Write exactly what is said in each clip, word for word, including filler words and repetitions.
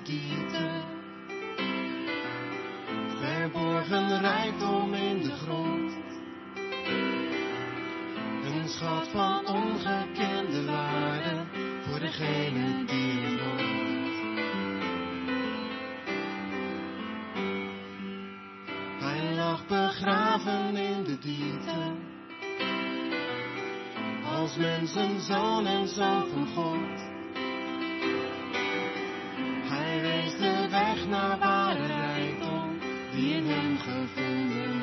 diepte. Verborgen rijkdom in de grond. Een schat van ongekende waarde voor degene die het loont. Hij lag begraven in de diepte. Als mensenzoon en zoon van God. Hij wees de weg naar ware rijkdom die in hem gevonden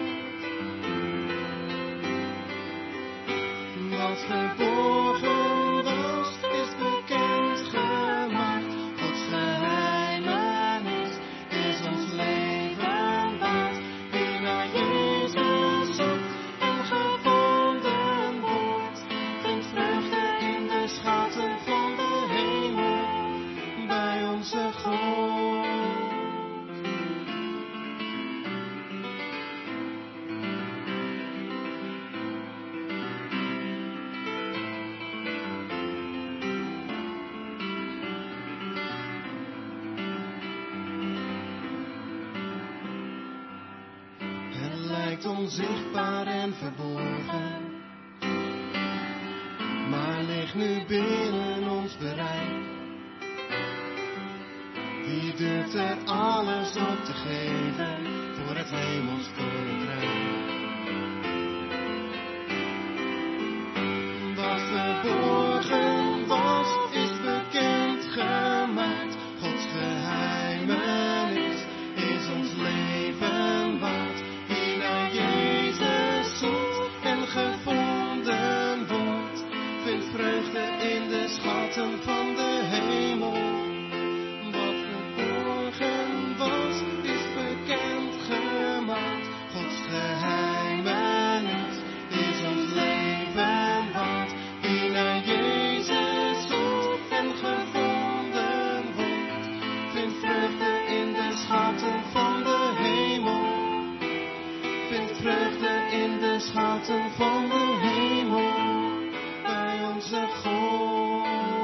wordt. Wat verborgen was, is bekend gemaakt. Gods geheimenis is ons leven waard. Wie naar Jezus zoekt en gevonden wordt, vindt vreugde in de schatten van de hemel bij onze God. Onzichtbaar en verborgen, maar ligt nu binnen ons bereik. Wie durft er alles op te geven voor het hemels koninkrijk? Wat verborgen was, is bekend gemaakt. Gods geheimenis is ons leven waard. Gevonden wordt, vindt vreugde in de schatten van de hemel. Wat verborgen was, is bekend gemaakt. Gods geheimenis is ons leven waard. Wie naar Jezus zoekt en gevonden wordt, vindt vreugde in de schatten van de hemel. Vindt vreugde in de schatten van de hemel bij onze God.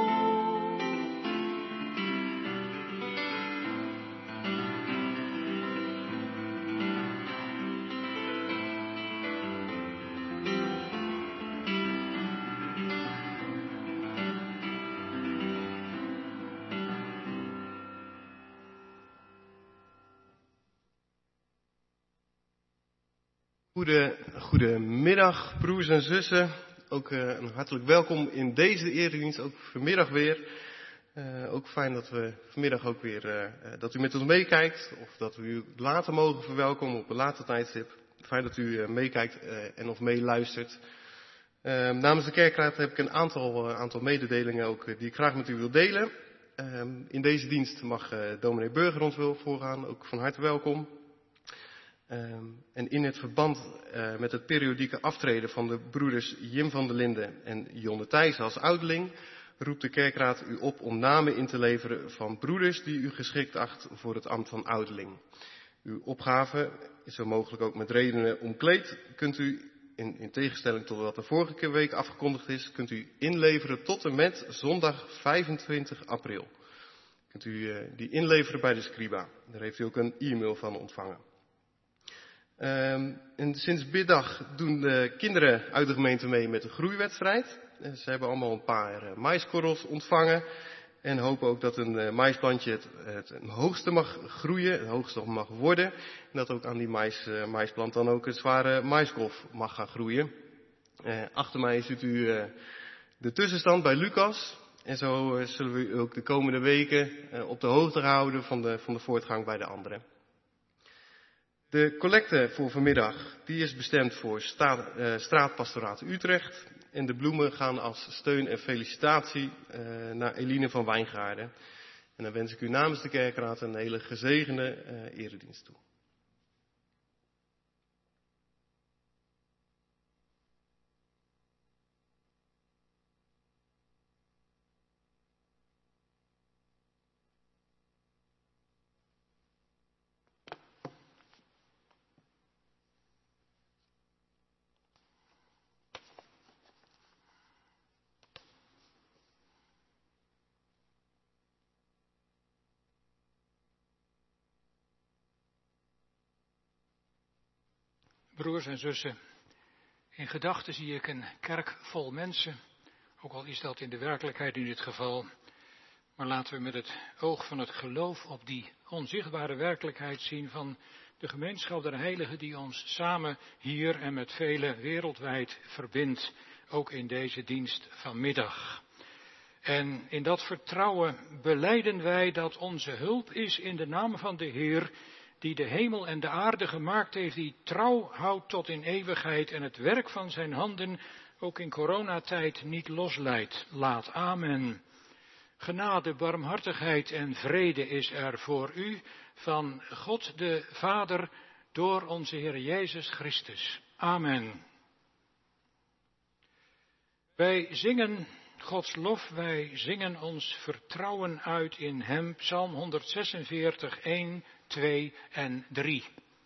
Goede, goedemiddag, broers en zussen. Ook uh, een hartelijk welkom in deze eredienst, ook vanmiddag weer. Uh, ook fijn dat we vanmiddag ook weer, uh, dat u met ons meekijkt. Of dat we u later mogen verwelkomen op een later tijdstip. Fijn dat u uh, meekijkt uh, en of meeluistert. Uh, namens de kerkraad heb ik een aantal, uh, aantal mededelingen ook uh, die ik graag met u wil delen. Uh, in deze dienst mag uh, dominee Burger ons wel voorgaan, ook van harte welkom. Um, en in het verband uh, met het periodieke aftreden van de broeders Jim van der Linden en Jonne Thijs als ouderling, roept de kerkraad u op om namen in te leveren van broeders die u geschikt acht voor het ambt van ouderling. Uw opgave is zo mogelijk ook met redenen omkleed. Kunt u, in, in tegenstelling tot wat er vorige week afgekondigd is, kunt u inleveren tot en met zondag vijfentwintig april. Kunt u uh, die inleveren bij de Scriba. Daar heeft u ook een e-mail van ontvangen. Um, en sinds middag doen de kinderen uit de gemeente mee met de groeiwedstrijd. Uh, ze hebben allemaal een paar uh, maiskorrels ontvangen. En hopen ook dat een uh, maisplantje het, het, het hoogste mag groeien, het hoogste mag worden. En dat ook aan die mais, uh, maisplant dan ook het zware maiskolf mag gaan groeien. Uh, achter mij ziet u uh, de tussenstand bij Lucas. En zo uh, zullen we u ook de komende weken uh, op de hoogte houden van de, van de voortgang bij de anderen. De collecte voor vanmiddag die is bestemd voor sta, uh, straatpastoraat Utrecht. En de bloemen gaan als steun en felicitatie uh, naar Eline van Wijngaarden. En dan wens ik u namens de kerkraad een hele gezegende uh, eredienst toe. Broers en zussen, in gedachten zie ik een kerk vol mensen, ook al is dat in de werkelijkheid in dit geval. Maar laten we met het oog van het geloof op die onzichtbare werkelijkheid zien van de gemeenschap der heiligen die ons samen hier en met velen wereldwijd verbindt, ook in deze dienst vanmiddag. En in dat vertrouwen belijden wij dat onze hulp is in de naam van de Heer, die de hemel en de aarde gemaakt heeft, die trouw houdt tot in eeuwigheid en het werk van zijn handen ook in coronatijd niet losleidt. Laat amen. Genade, barmhartigheid en vrede is er voor u van God de Vader door onze Heer Jezus Christus. Amen. Wij zingen Gods lof, wij zingen ons vertrouwen uit in Hem, Psalm honderdzesenveertig, één, twee en drie.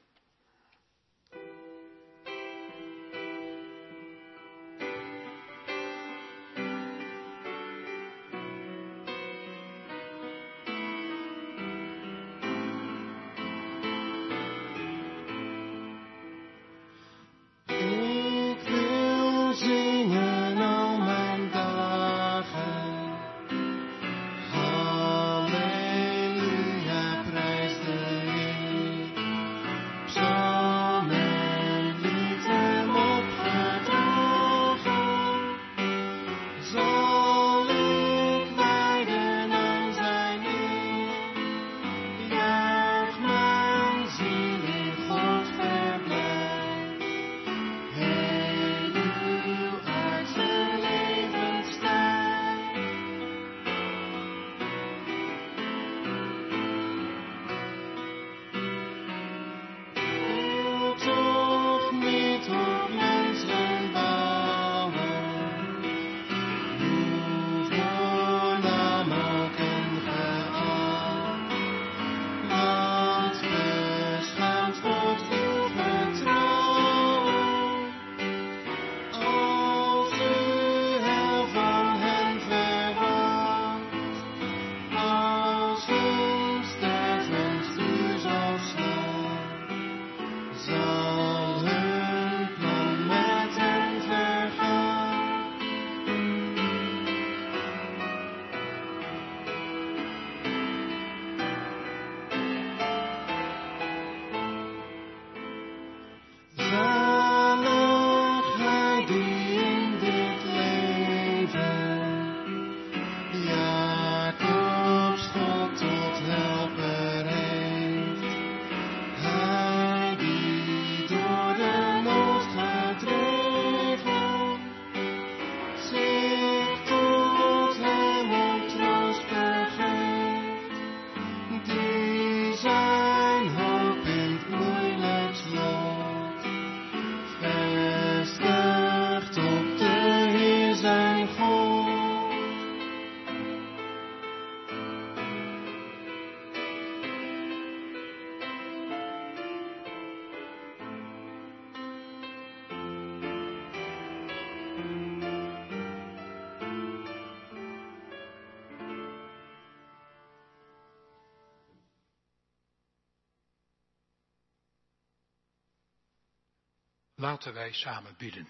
Laten wij samen bidden.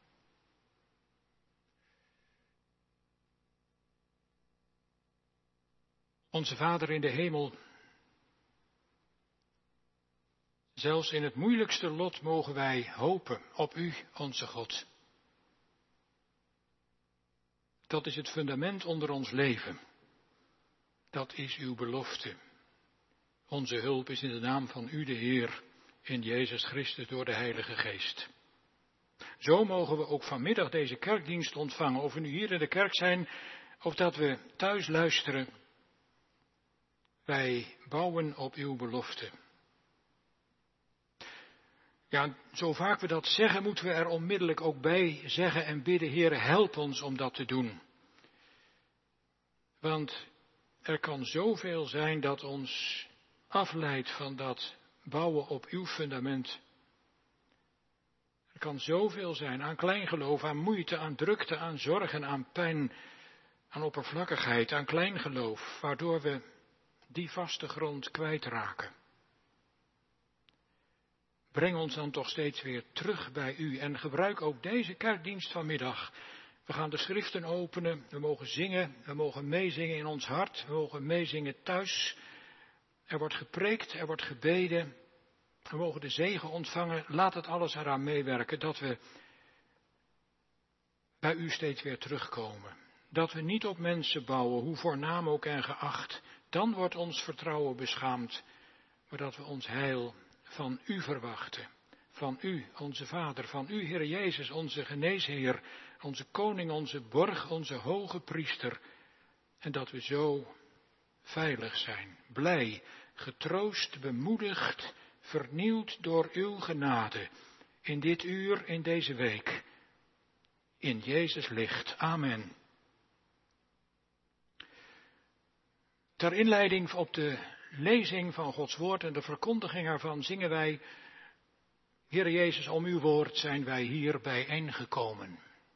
Onze Vader in de hemel, zelfs in het moeilijkste lot mogen wij hopen op U, onze God. Dat is het fundament onder ons leven. Dat is uw belofte. Onze hulp is in de naam van U, de Heer, in Jezus Christus door de Heilige Geest. Zo mogen we ook vanmiddag deze kerkdienst ontvangen, of we nu hier in de kerk zijn, of dat we thuis luisteren. Wij bouwen op uw belofte. Ja, zo vaak we dat zeggen, moeten we er onmiddellijk ook bij zeggen en bidden, Heer, help ons om dat te doen. Want er kan zoveel zijn dat ons afleidt van dat bouwen op uw fundament. Er kan zoveel zijn aan kleingeloof, aan moeite, aan drukte, aan zorgen, aan pijn, aan oppervlakkigheid, aan kleingeloof, waardoor we die vaste grond kwijtraken. breng ons dan toch steeds weer terug bij u. En gebruik ook deze kerkdienst vanmiddag. We gaan de schriften openen, we mogen zingen, we mogen meezingen in ons hart, we mogen meezingen thuis. Er wordt gepreekt, er wordt gebeden, we mogen de zegen ontvangen. Laat het alles eraan meewerken dat we bij u steeds weer terugkomen. Dat we niet op mensen bouwen, hoe voornaam ook en geacht. Dan wordt ons vertrouwen beschaamd, maar dat we ons heil van u verwachten. Van u, onze Vader, van u, Heer Jezus, onze geneesheer, onze koning, onze borg, onze hoge priester. En dat we zo veilig zijn, blij, getroost, bemoedigd, vernieuwd door uw genade. In dit uur, in deze week. In Jezus licht. Amen. Ter inleiding op de lezing van Gods woord en de verkondiging ervan zingen wij: Heer Jezus, om uw woord zijn wij hier bijeengekomen.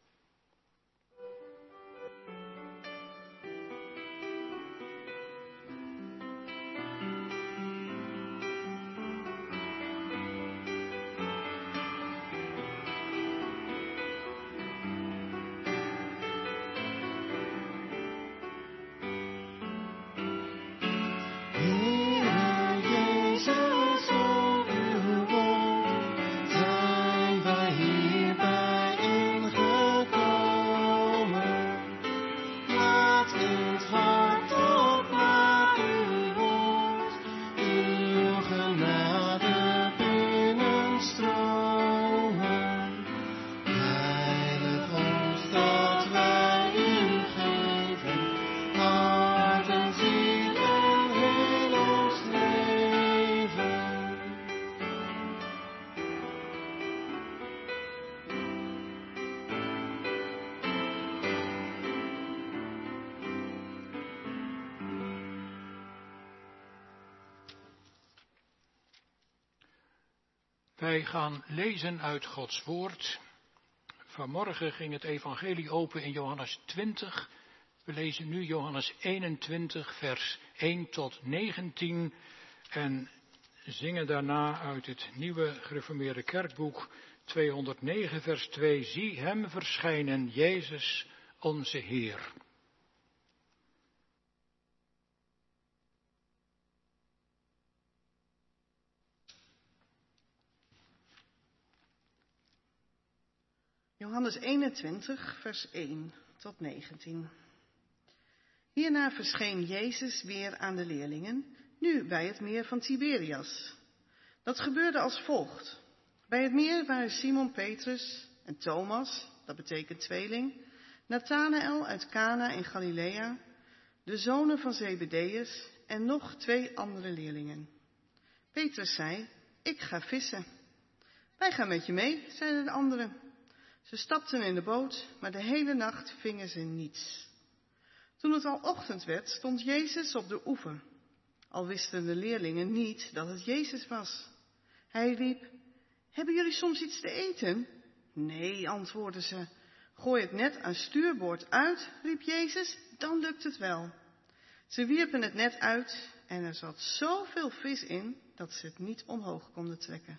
Wij gaan lezen uit Gods woord. Vanmorgen ging het evangelie open in Johannes twintig. We lezen nu Johannes eenentwintig, vers één tot negentien. En zingen daarna uit het nieuwe gereformeerde kerkboek tweehonderdnegen, vers twee. Zie hem verschijnen, Jezus, onze Heer. Johannes eenentwintig, vers één tot negentien. Hierna verscheen Jezus weer aan de leerlingen, nu bij het meer van Tiberias. Dat gebeurde als volgt. Bij het meer waren Simon Petrus en Thomas, dat betekent tweeling, Nathanael uit Cana in Galilea, de zonen van Zebedeus en nog twee andere leerlingen. Petrus zei: ik ga vissen. Wij gaan met je mee, zeiden de anderen. Ze stapten in de boot, maar de hele nacht vingen ze niets. Toen het al ochtend werd, stond Jezus op de oever. Al wisten de leerlingen niet dat het Jezus was. Hij riep: hebben jullie soms iets te eten? Nee, antwoordden ze. Gooi het net aan stuurboord uit, riep Jezus, dan lukt het wel. Ze wierpen het net uit en er zat zoveel vis in dat ze het niet omhoog konden trekken.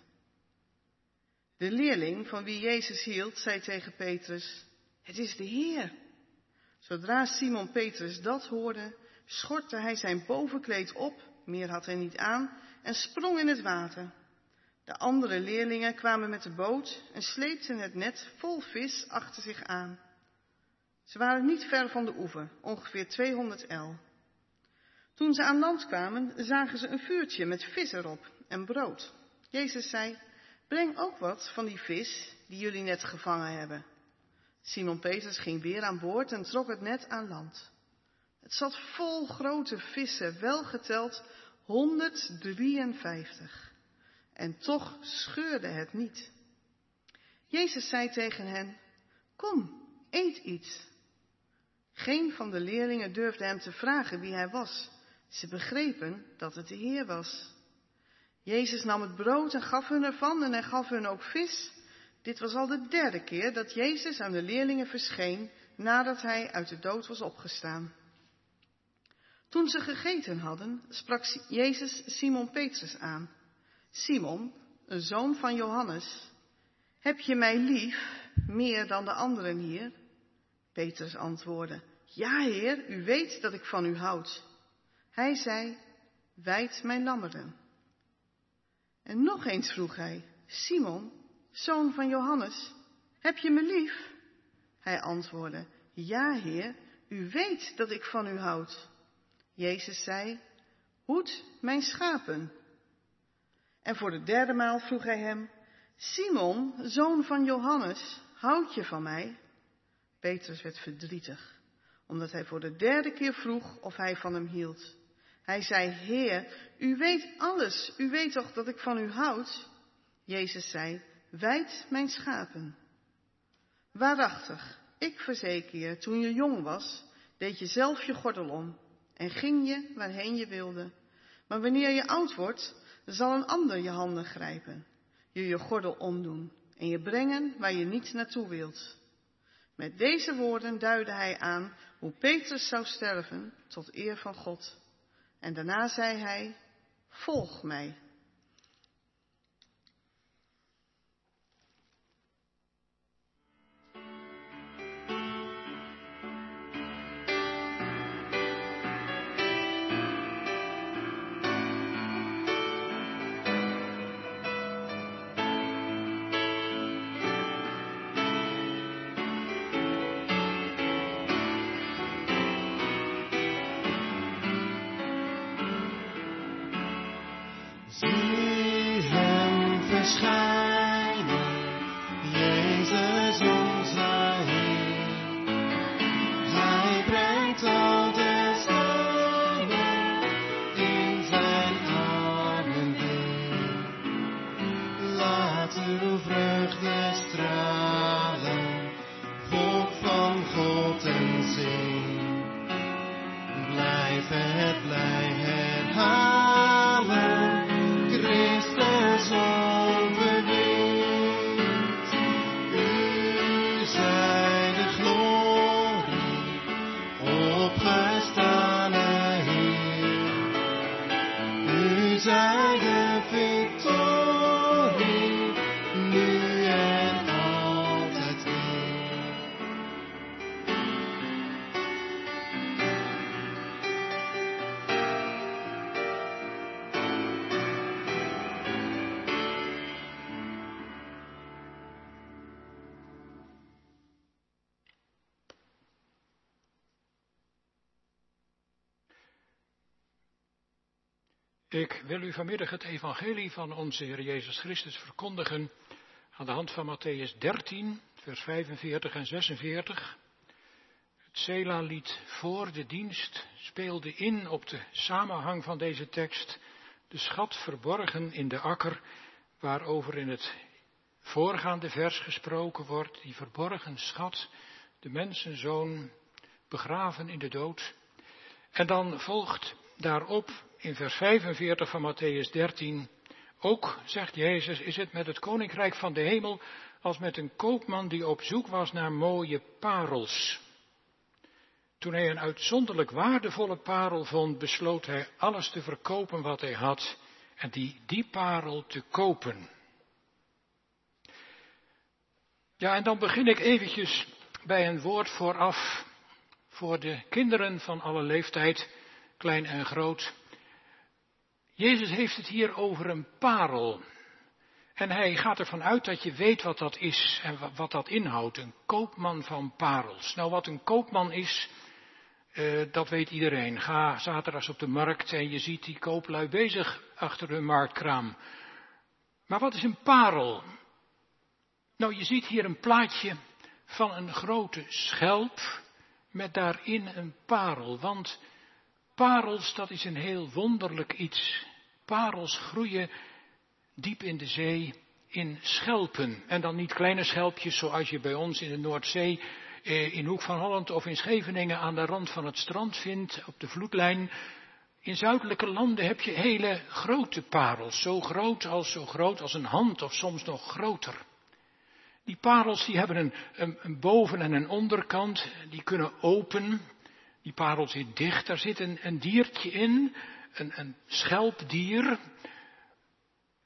De leerling van wie Jezus hield, zei tegen Petrus: het is de Heer. Zodra Simon Petrus dat hoorde, schortte hij zijn bovenkleed op, meer had hij niet aan, en sprong in het water. De andere leerlingen kwamen met de boot en sleepten het net vol vis achter zich aan. Ze waren niet ver van de oever, ongeveer tweehonderd el. Toen ze aan land kwamen, zagen ze een vuurtje met vis erop en brood. Jezus zei: breng ook wat van die vis die jullie net gevangen hebben. Simon Petrus ging weer aan boord en trok het net aan land. Het zat vol grote vissen, wel geteld honderddrieënvijftig. En toch scheurde het niet. Jezus zei tegen hen: kom, eet iets. Geen van de leerlingen durfde hem te vragen wie hij was. Ze begrepen dat het de Heer was. Jezus nam het brood en gaf hun ervan en hij gaf hun ook vis. Dit was al de derde keer dat Jezus aan de leerlingen verscheen nadat hij uit de dood was opgestaan. Toen ze gegeten hadden, sprak Jezus Simon Petrus aan. Simon, een zoon van Johannes, heb je mij lief meer dan de anderen hier? Petrus antwoordde, ja, Heer, u weet dat ik van u houd. Hij zei, wijd mijn lammeren. En nog eens vroeg hij, Simon, zoon van Johannes, heb je me lief? Hij antwoordde, ja, Heer, u weet dat ik van u houd. Jezus zei, hoed mijn schapen. En voor de derde maal vroeg hij hem, Simon, zoon van Johannes, houd je van mij? Petrus werd verdrietig, omdat hij voor de derde keer vroeg of hij van hem hield. Hij zei, Heer, u weet alles, u weet toch dat ik van u houd? Jezus zei, wijd mijn schapen. Waarachtig, ik verzeker je, toen je jong was, deed je zelf je gordel om en ging je waarheen je wilde. Maar wanneer je oud wordt, zal een ander je handen grijpen, je je gordel omdoen en je brengen waar je niet naartoe wilt. Met deze woorden duidde hij aan hoe Petrus zou sterven tot eer van God. En daarna zei hij, volg mij. Zie hem verschijnen, Jezus onze Heer. Hij brengt al de zielen in zijn armen weer. Laat uw vreugde stralen, volk van God en zing. Blijf het blij herhalen. Christus overwint, u zij de glorie, opgestane Heer. U zij de victorie, nu en altijd weer. Ik wil u vanmiddag het evangelie van onze Heer Jezus Christus verkondigen aan de hand van Matthäus dertien, vers vijfenveertig en zesenveertig. Het Sela-lied voor de dienst speelde in op de samenhang van deze tekst, de schat verborgen in de akker, waarover in het voorgaande vers gesproken wordt, die verborgen schat, de mensenzoon, begraven in de dood. En dan volgt daarop in vers vijfenveertig van Matthäus dertien, ook, zegt Jezus, is het met het koninkrijk van de hemel als met een koopman die op zoek was naar mooie parels. Toen hij een uitzonderlijk waardevolle parel vond, besloot hij alles te verkopen wat hij had en die, die parel te kopen. Ja, en dan begin ik eventjes bij een woord vooraf voor de kinderen van alle leeftijd, klein en groot. Jezus heeft het hier over een parel. En hij gaat ervan uit dat je weet wat dat is en wat dat inhoudt. Een koopman van parels. Nou, wat een koopman is, uh, dat weet iedereen. Ga zaterdags op de markt en je ziet die kooplui bezig achter hun marktkraam. Maar wat is een parel? Nou, je ziet hier een plaatje van een grote schelp met daarin een parel. Want parels, dat is een heel wonderlijk iets. Parels groeien diep in de zee in schelpen. En dan niet kleine schelpjes zoals je bij ons in de Noordzee, in Hoek van Holland of in Scheveningen aan de rand van het strand vindt, op de vloedlijn. In zuidelijke landen heb je hele grote parels. Zo groot als, zo groot als een hand of soms nog groter. Die parels die hebben een, een, een boven- en een onderkant. Die kunnen open. Die parel zit dicht. Daar zit een, een diertje in. Een, een schelpdier.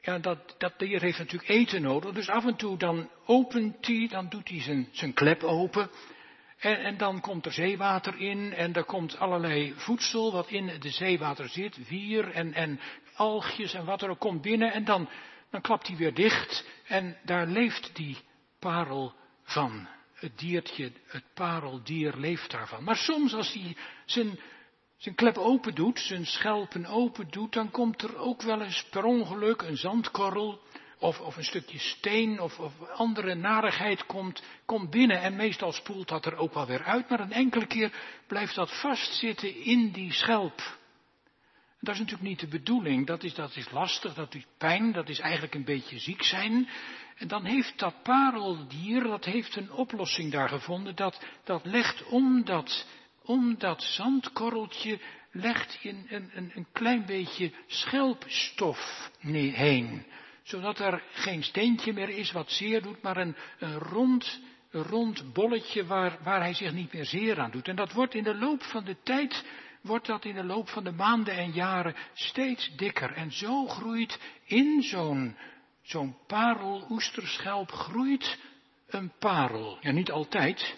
ja, dat, dat dier heeft natuurlijk eten nodig. Dus af en toe dan opent hij, dan doet hij zijn, zijn klep open. En, en dan komt er zeewater in en er komt allerlei voedsel wat in de zeewater zit. Wier en, en algjes en wat er ook komt binnen. En dan, dan klapt hij weer dicht en daar leeft die parel van. Het diertje, het pareldier leeft daarvan. Maar soms als hij zijn, zijn klep open doet, zijn schelpen open doet, dan komt er ook wel eens per ongeluk een zandkorrel of, of een stukje steen of, of andere narigheid komt, komt binnen. En meestal spoelt dat er ook wel weer uit, maar een enkele keer blijft dat vastzitten in die schelp. Dat is natuurlijk niet de bedoeling, dat is, dat is lastig, dat is pijn, dat is eigenlijk een beetje ziek zijn. En dan heeft dat pareldier, dat heeft een oplossing daar gevonden, dat, dat legt om dat, om dat zandkorreltje, legt een, een, een klein beetje schelpstof heen. Zodat er geen steentje meer is wat zeer doet, maar een, een rond, een rond bolletje waar, waar hij zich niet meer zeer aan doet. En dat wordt in de loop van de tijd, wordt dat in de loop van de maanden en jaren steeds dikker. En zo groeit in zo'n, zo'n parel, oesterschelp, groeit een parel. Ja, niet altijd.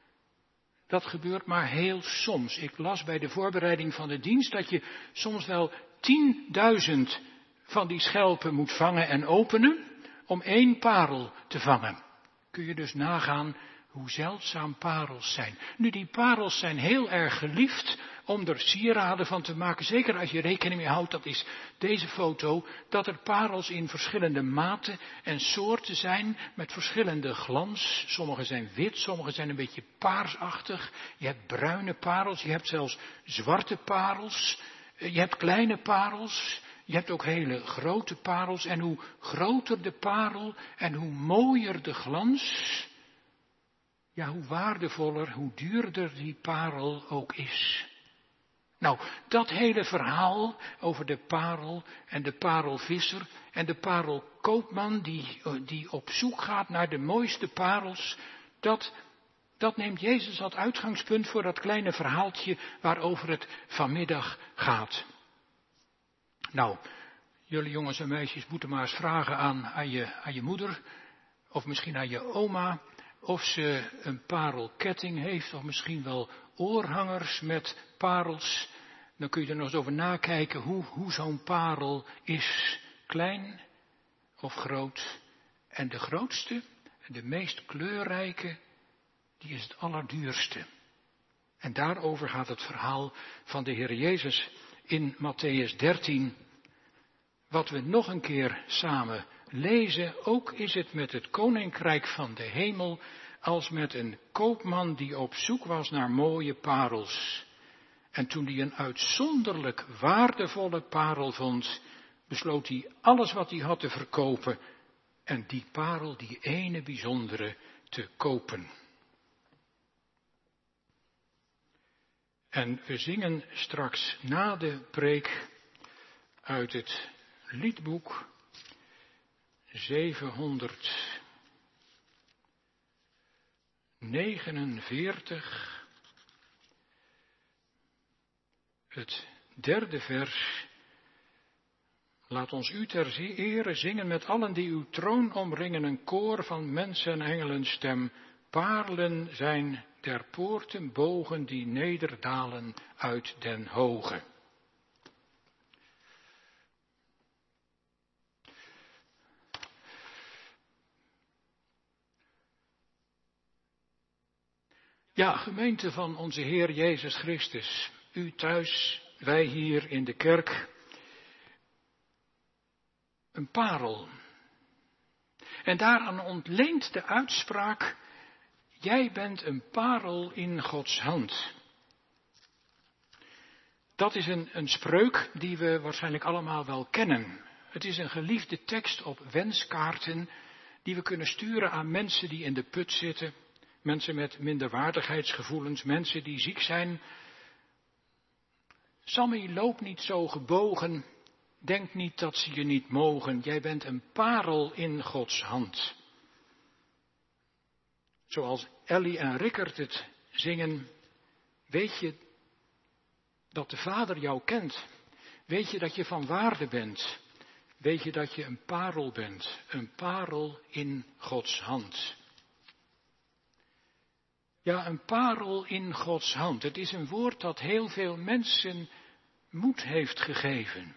Dat gebeurt maar heel soms. Ik las bij de voorbereiding van de dienst dat je soms wel tienduizend van die schelpen moet vangen en openen om één parel te vangen. Kun je dus nagaan hoe zeldzaam parels zijn. Nu, die parels zijn heel erg geliefd om er sieraden van te maken. Zeker als je rekening mee houdt, dat is deze foto, dat er parels in verschillende maten en soorten zijn met verschillende glans. Sommige zijn wit, sommige zijn een beetje paarsachtig. Je hebt bruine parels, je hebt zelfs zwarte parels. Je hebt kleine parels. Je hebt ook hele grote parels. En hoe groter de parel en hoe mooier de glans, ja, hoe waardevoller, hoe duurder die parel ook is. Nou, dat hele verhaal over de parel en de parelvisser en de parelkoopman die, die op zoek gaat naar de mooiste parels, dat, dat neemt Jezus als uitgangspunt voor dat kleine verhaaltje waarover het vanmiddag gaat. Nou, jullie jongens en meisjes moeten maar eens vragen aan, aan, je, aan je moeder, of misschien aan je oma, of ze een parelketting heeft, of misschien wel oorhangers met parels. Dan kun je er nog eens over nakijken hoe, hoe zo'n parel is. Klein of groot. En de grootste, de meest kleurrijke, die is het allerduurste. En daarover gaat het verhaal van de Heer Jezus in Mattheüs dertien. Wat we nog een keer samen lezen, ook is het met het koninkrijk van de hemel als met een koopman die op zoek was naar mooie parels. En toen hij een uitzonderlijk waardevolle parel vond, besloot hij alles wat hij had te verkopen en die parel, die ene bijzondere, te kopen. En we zingen straks na de preek uit het liedboek zevenhonderdnegenenveertig, het derde vers. Laat ons u ter ere zingen met allen die uw troon omringen, een koor van mensen en engelen stem. Paarlen zijn ter poorten bogen die nederdalen uit den hoge. Ja, gemeente van onze Heer Jezus Christus, u thuis, wij hier in de kerk, een parel. En daaraan ontleent de uitspraak, jij bent een parel in Gods hand. Dat is een, een spreuk die we waarschijnlijk allemaal wel kennen. Het is een geliefde tekst op wenskaarten die we kunnen sturen aan mensen die in de put zitten. Mensen met minderwaardigheidsgevoelens, mensen die ziek zijn. Sammy, loop niet zo gebogen. Denk niet dat ze je niet mogen. Jij bent een parel in Gods hand. Zoals Ellie en Rickert het zingen. Weet je dat de Vader jou kent? Weet je dat je van waarde bent? weet je dat je een parel bent, een parel in Gods hand. Ja, een parel in Gods hand. Het is een woord dat heel veel mensen moed heeft gegeven.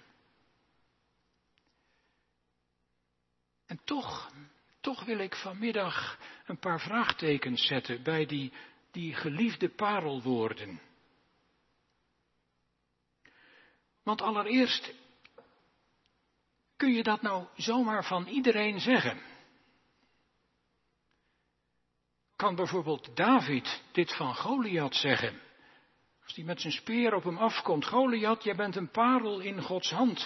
En toch, toch wil ik vanmiddag een paar vraagtekens zetten bij die, die geliefde parelwoorden. Want allereerst, kun je dat nou zomaar van iedereen zeggen? Kan bijvoorbeeld David dit van Goliath zeggen? Als hij met zijn speer op hem afkomt, Goliath, jij bent een parel in Gods hand.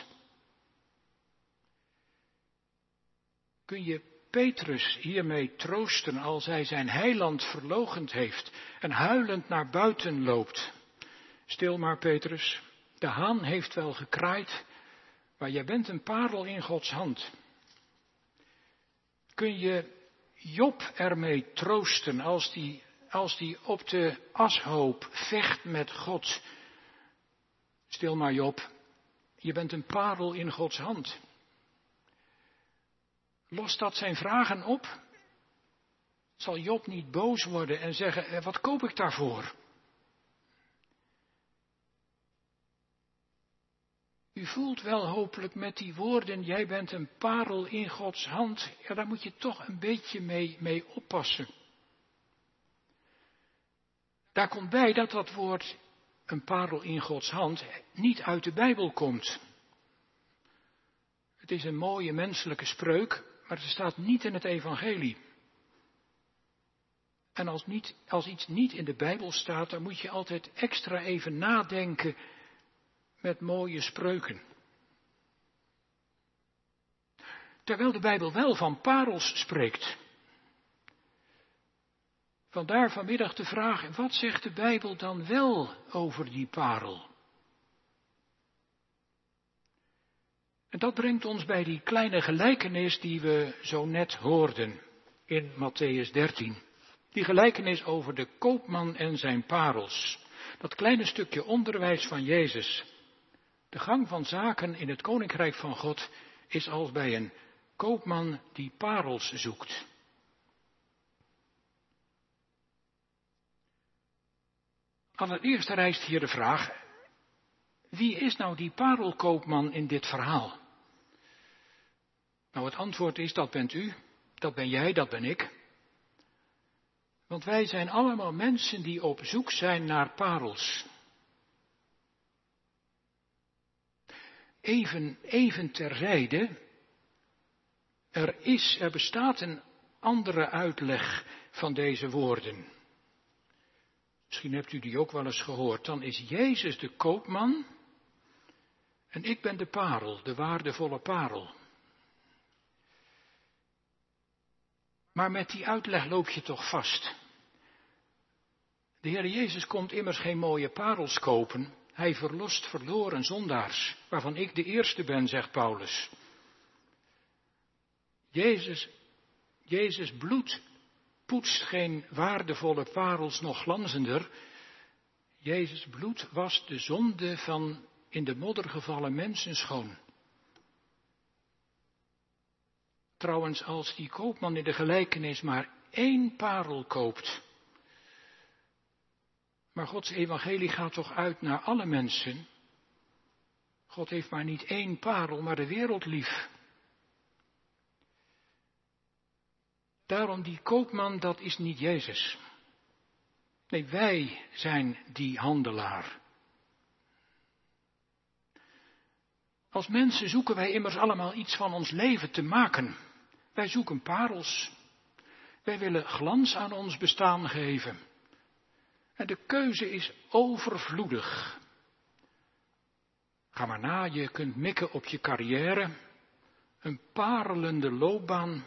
Kun je Petrus hiermee troosten als hij zijn heiland verloochend heeft en huilend naar buiten loopt? Stil maar, Petrus, de haan heeft wel gekraaid, maar jij bent een parel in Gods hand. Kun je Job ermee troosten als die, als die op de ashoop vecht met God? Stil maar, Job, je bent een parel in Gods hand. Lost dat zijn vragen op? Zal Job niet boos worden en zeggen, wat koop ik daarvoor? U voelt wel hopelijk met die woorden, jij bent een parel in Gods hand. Ja, daar moet je toch een beetje mee, mee oppassen. Daar komt bij dat dat woord, een parel in Gods hand, niet uit de Bijbel komt. Het is een mooie menselijke spreuk, maar het staat niet in het evangelie. En als, niet, als iets niet in de Bijbel staat, dan moet je altijd extra even nadenken met mooie spreuken. Terwijl de Bijbel wel van parels spreekt. Vandaar vanmiddag de vraag, wat zegt de Bijbel dan wel over die parel? En dat brengt ons bij die kleine gelijkenis die we zo net hoorden in Mattheüs dertien. Die gelijkenis over de koopman en zijn parels. Dat kleine stukje onderwijs van Jezus. De gang van zaken in het koninkrijk van God is als bij een koopman die parels zoekt. Allereerst rijst hier de vraag, wie is nou die parelkoopman in dit verhaal? Nou, het antwoord is, dat bent u, dat ben jij, dat ben ik. Want wij zijn allemaal mensen die op zoek zijn naar parels. Even, even terzijde, er is, er bestaat een andere uitleg van deze woorden. Misschien hebt u die ook wel eens gehoord. Dan is Jezus de koopman en ik ben de parel, de waardevolle parel. Maar met die uitleg loop je toch vast. De Heer Jezus komt immers geen mooie parels kopen. Hij verlost verloren zondaars, waarvan ik de eerste ben, zegt Paulus. Jezus, Jezus bloed poetst geen waardevolle parels nog glanzender. Jezus bloed was de zonde van in de modder gevallen mensen schoon. Trouwens, als die koopman in de gelijkenis maar één parel koopt. Maar Gods evangelie gaat toch uit naar alle mensen. God heeft maar niet één parel, maar de wereld lief. Daarom die koopman, dat is niet Jezus. Nee, wij zijn die handelaar. Als mensen zoeken wij immers allemaal iets van ons leven te maken. Wij zoeken parels. Wij willen glans aan ons bestaan geven. En de keuze is overvloedig. Ga maar na, je kunt mikken op je carrière. Een parelende loopbaan.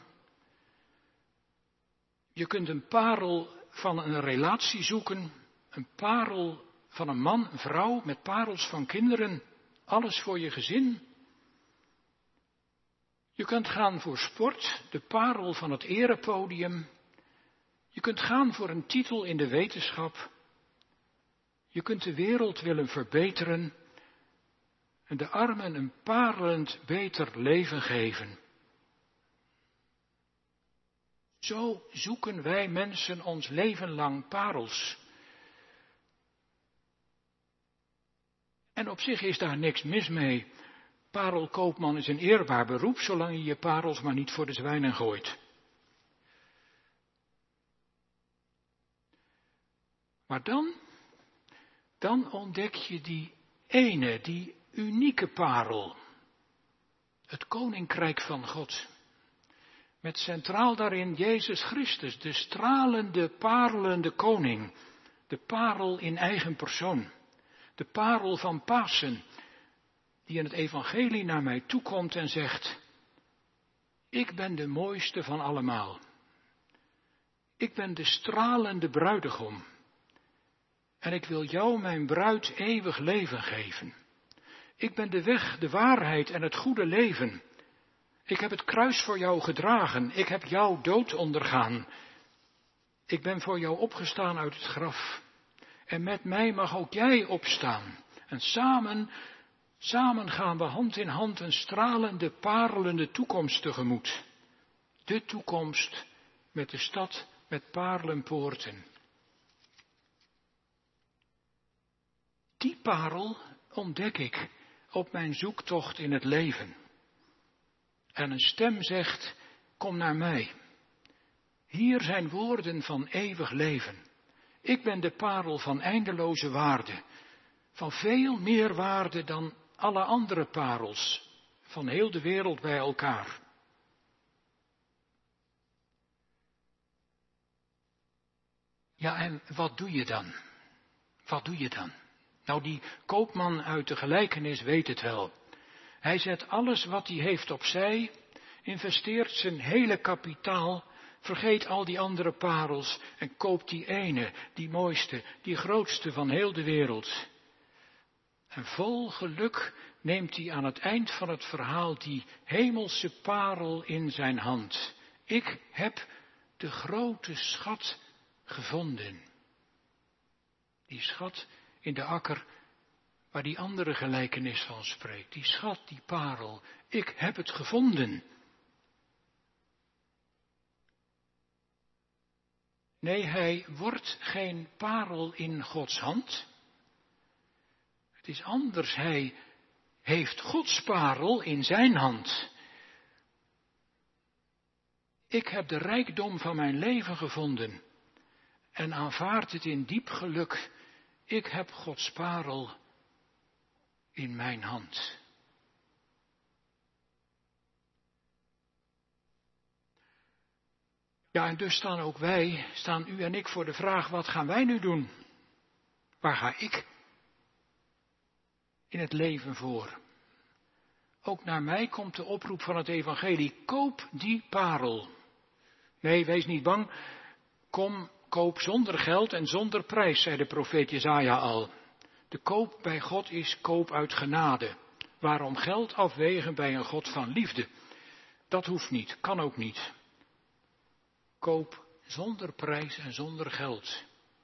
Je kunt een parel van een relatie zoeken. Een parel van een man, een vrouw met parels van kinderen. Alles voor je gezin. Je kunt gaan voor sport, de parel van het erepodium. Je kunt gaan voor een titel in de wetenschap. Je kunt de wereld willen verbeteren. en de armen een parelend beter leven geven. Zo zoeken wij mensen ons leven lang parels. En op zich is daar niks mis mee. Parelkoopman is een eerbaar beroep, zolang je je parels maar niet voor de zwijnen gooit. Maar dan, dan ontdek je die ene, die unieke parel. Het koninkrijk van God. Met centraal daarin Jezus Christus, de stralende, parelende koning. De parel in eigen persoon. De parel van Pasen, die in het evangelie naar mij toekomt en zegt, ik ben de mooiste van allemaal. Ik ben de stralende bruidegom. En ik wil jou, mijn bruid, eeuwig leven geven. Ik ben de weg, de waarheid en het goede leven. Ik heb het kruis voor jou gedragen. Ik heb jouw dood ondergaan. Ik ben voor jou opgestaan uit het graf. En met mij mag ook jij opstaan. En samen, samen gaan we hand in hand een stralende, parelende toekomst tegemoet. De toekomst met de stad met paarlenpoorten. Die parel ontdek ik op mijn zoektocht in het leven. En een stem zegt, kom naar mij. Hier zijn woorden van eeuwig leven. Ik ben de parel van eindeloze waarde. Van veel meer waarde dan alle andere parels. Van heel de wereld bij elkaar. Ja, en wat doe je dan? Wat doe je dan? Nou, die koopman uit de gelijkenis weet het wel. Hij zet alles wat hij heeft opzij, investeert zijn hele kapitaal, vergeet al die andere parels en koopt die ene, die mooiste, die grootste van heel de wereld. En vol geluk neemt hij aan het eind van het verhaal die hemelse parel in zijn hand. Ik heb de grote schat gevonden. Die schat in de akker waar die andere gelijkenis van spreekt. Die schat, die parel. Ik heb het gevonden. Nee, hij wordt geen parel in Gods hand. Het is anders. Hij heeft Gods parel in zijn hand. Ik heb de rijkdom van mijn leven gevonden en aanvaard het in diep geluk. Ik heb Gods parel in mijn hand. Ja, en dus staan ook wij, staan u en ik voor de vraag, wat gaan wij nu doen? Waar ga ik in het leven voor? Ook naar mij komt de oproep van het evangelie, koop die parel. Nee, wees niet bang, kom, koop zonder geld en zonder prijs, zei de profeet Jesaja al. De koop bij God is koop uit genade. Waarom geld afwegen bij een God van liefde? Dat hoeft niet, kan ook niet. Koop zonder prijs en zonder geld.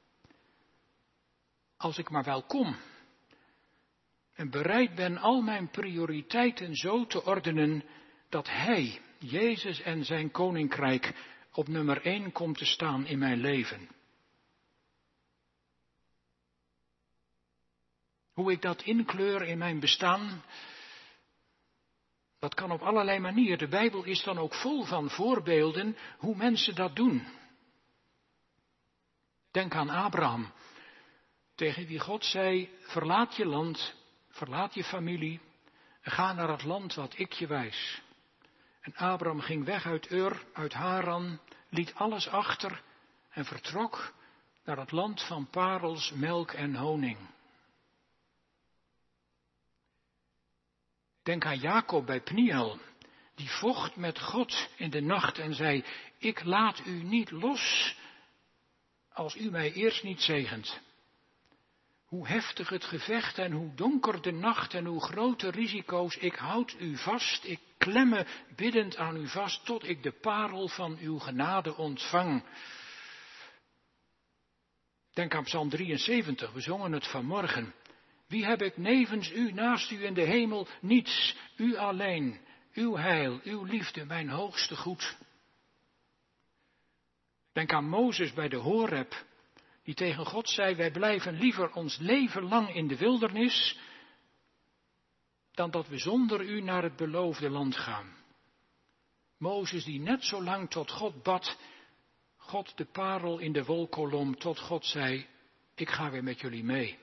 Als ik maar wel kom en bereid ben al mijn prioriteiten zo te ordenen dat Hij, Jezus en zijn koninkrijk op nummer één komt te staan in mijn leven. Hoe ik dat inkleur in mijn bestaan, dat kan op allerlei manieren. De Bijbel is dan ook vol van voorbeelden hoe mensen dat doen. Denk aan Abraham, tegen wie God zei, verlaat je land, verlaat je familie en ga naar het land wat ik je wijs. En Abraham ging weg uit Ur, uit Haran, liet alles achter en vertrok naar het land van parels, melk en honing. Denk aan Jacob bij Pniel, die vocht met God in de nacht en zei, ik laat u niet los als u mij eerst niet zegent. Hoe heftig het gevecht en hoe donker de nacht en hoe grote risico's, ik houd u vast, ik klemme biddend aan u vast, tot ik de parel van uw genade ontvang. Denk aan Psalm drieënzeventig, we zongen het vanmorgen. Wie heb ik nevens u, naast u in de hemel? Niets, u alleen, uw heil, uw liefde, mijn hoogste goed. Denk aan Mozes bij de Horeb, die tegen God zei, wij blijven liever ons leven lang in de wildernis, dan dat we zonder u naar het beloofde land gaan. Mozes die net zo lang tot God bad, God de parel in de wolkolom, tot God zei, ik ga weer met jullie mee.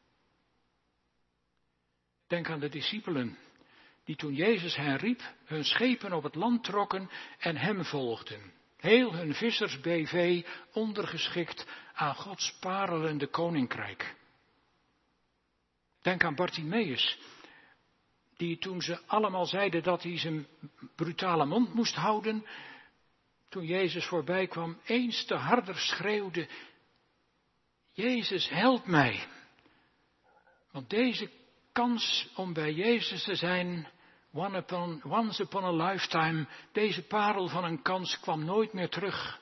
Denk aan de discipelen, die toen Jezus hen riep, hun schepen op het land trokken en hem volgden. Heel hun vissers-B V ondergeschikt aan Gods parelende koninkrijk. Denk aan Bartimeus, die toen ze allemaal zeiden dat hij zijn brutale mond moest houden, toen Jezus voorbij kwam, eens te harder schreeuwde, Jezus, help mij. Want deze kans om bij Jezus te zijn, one upon, once upon a lifetime, deze parel van een kans kwam nooit meer terug.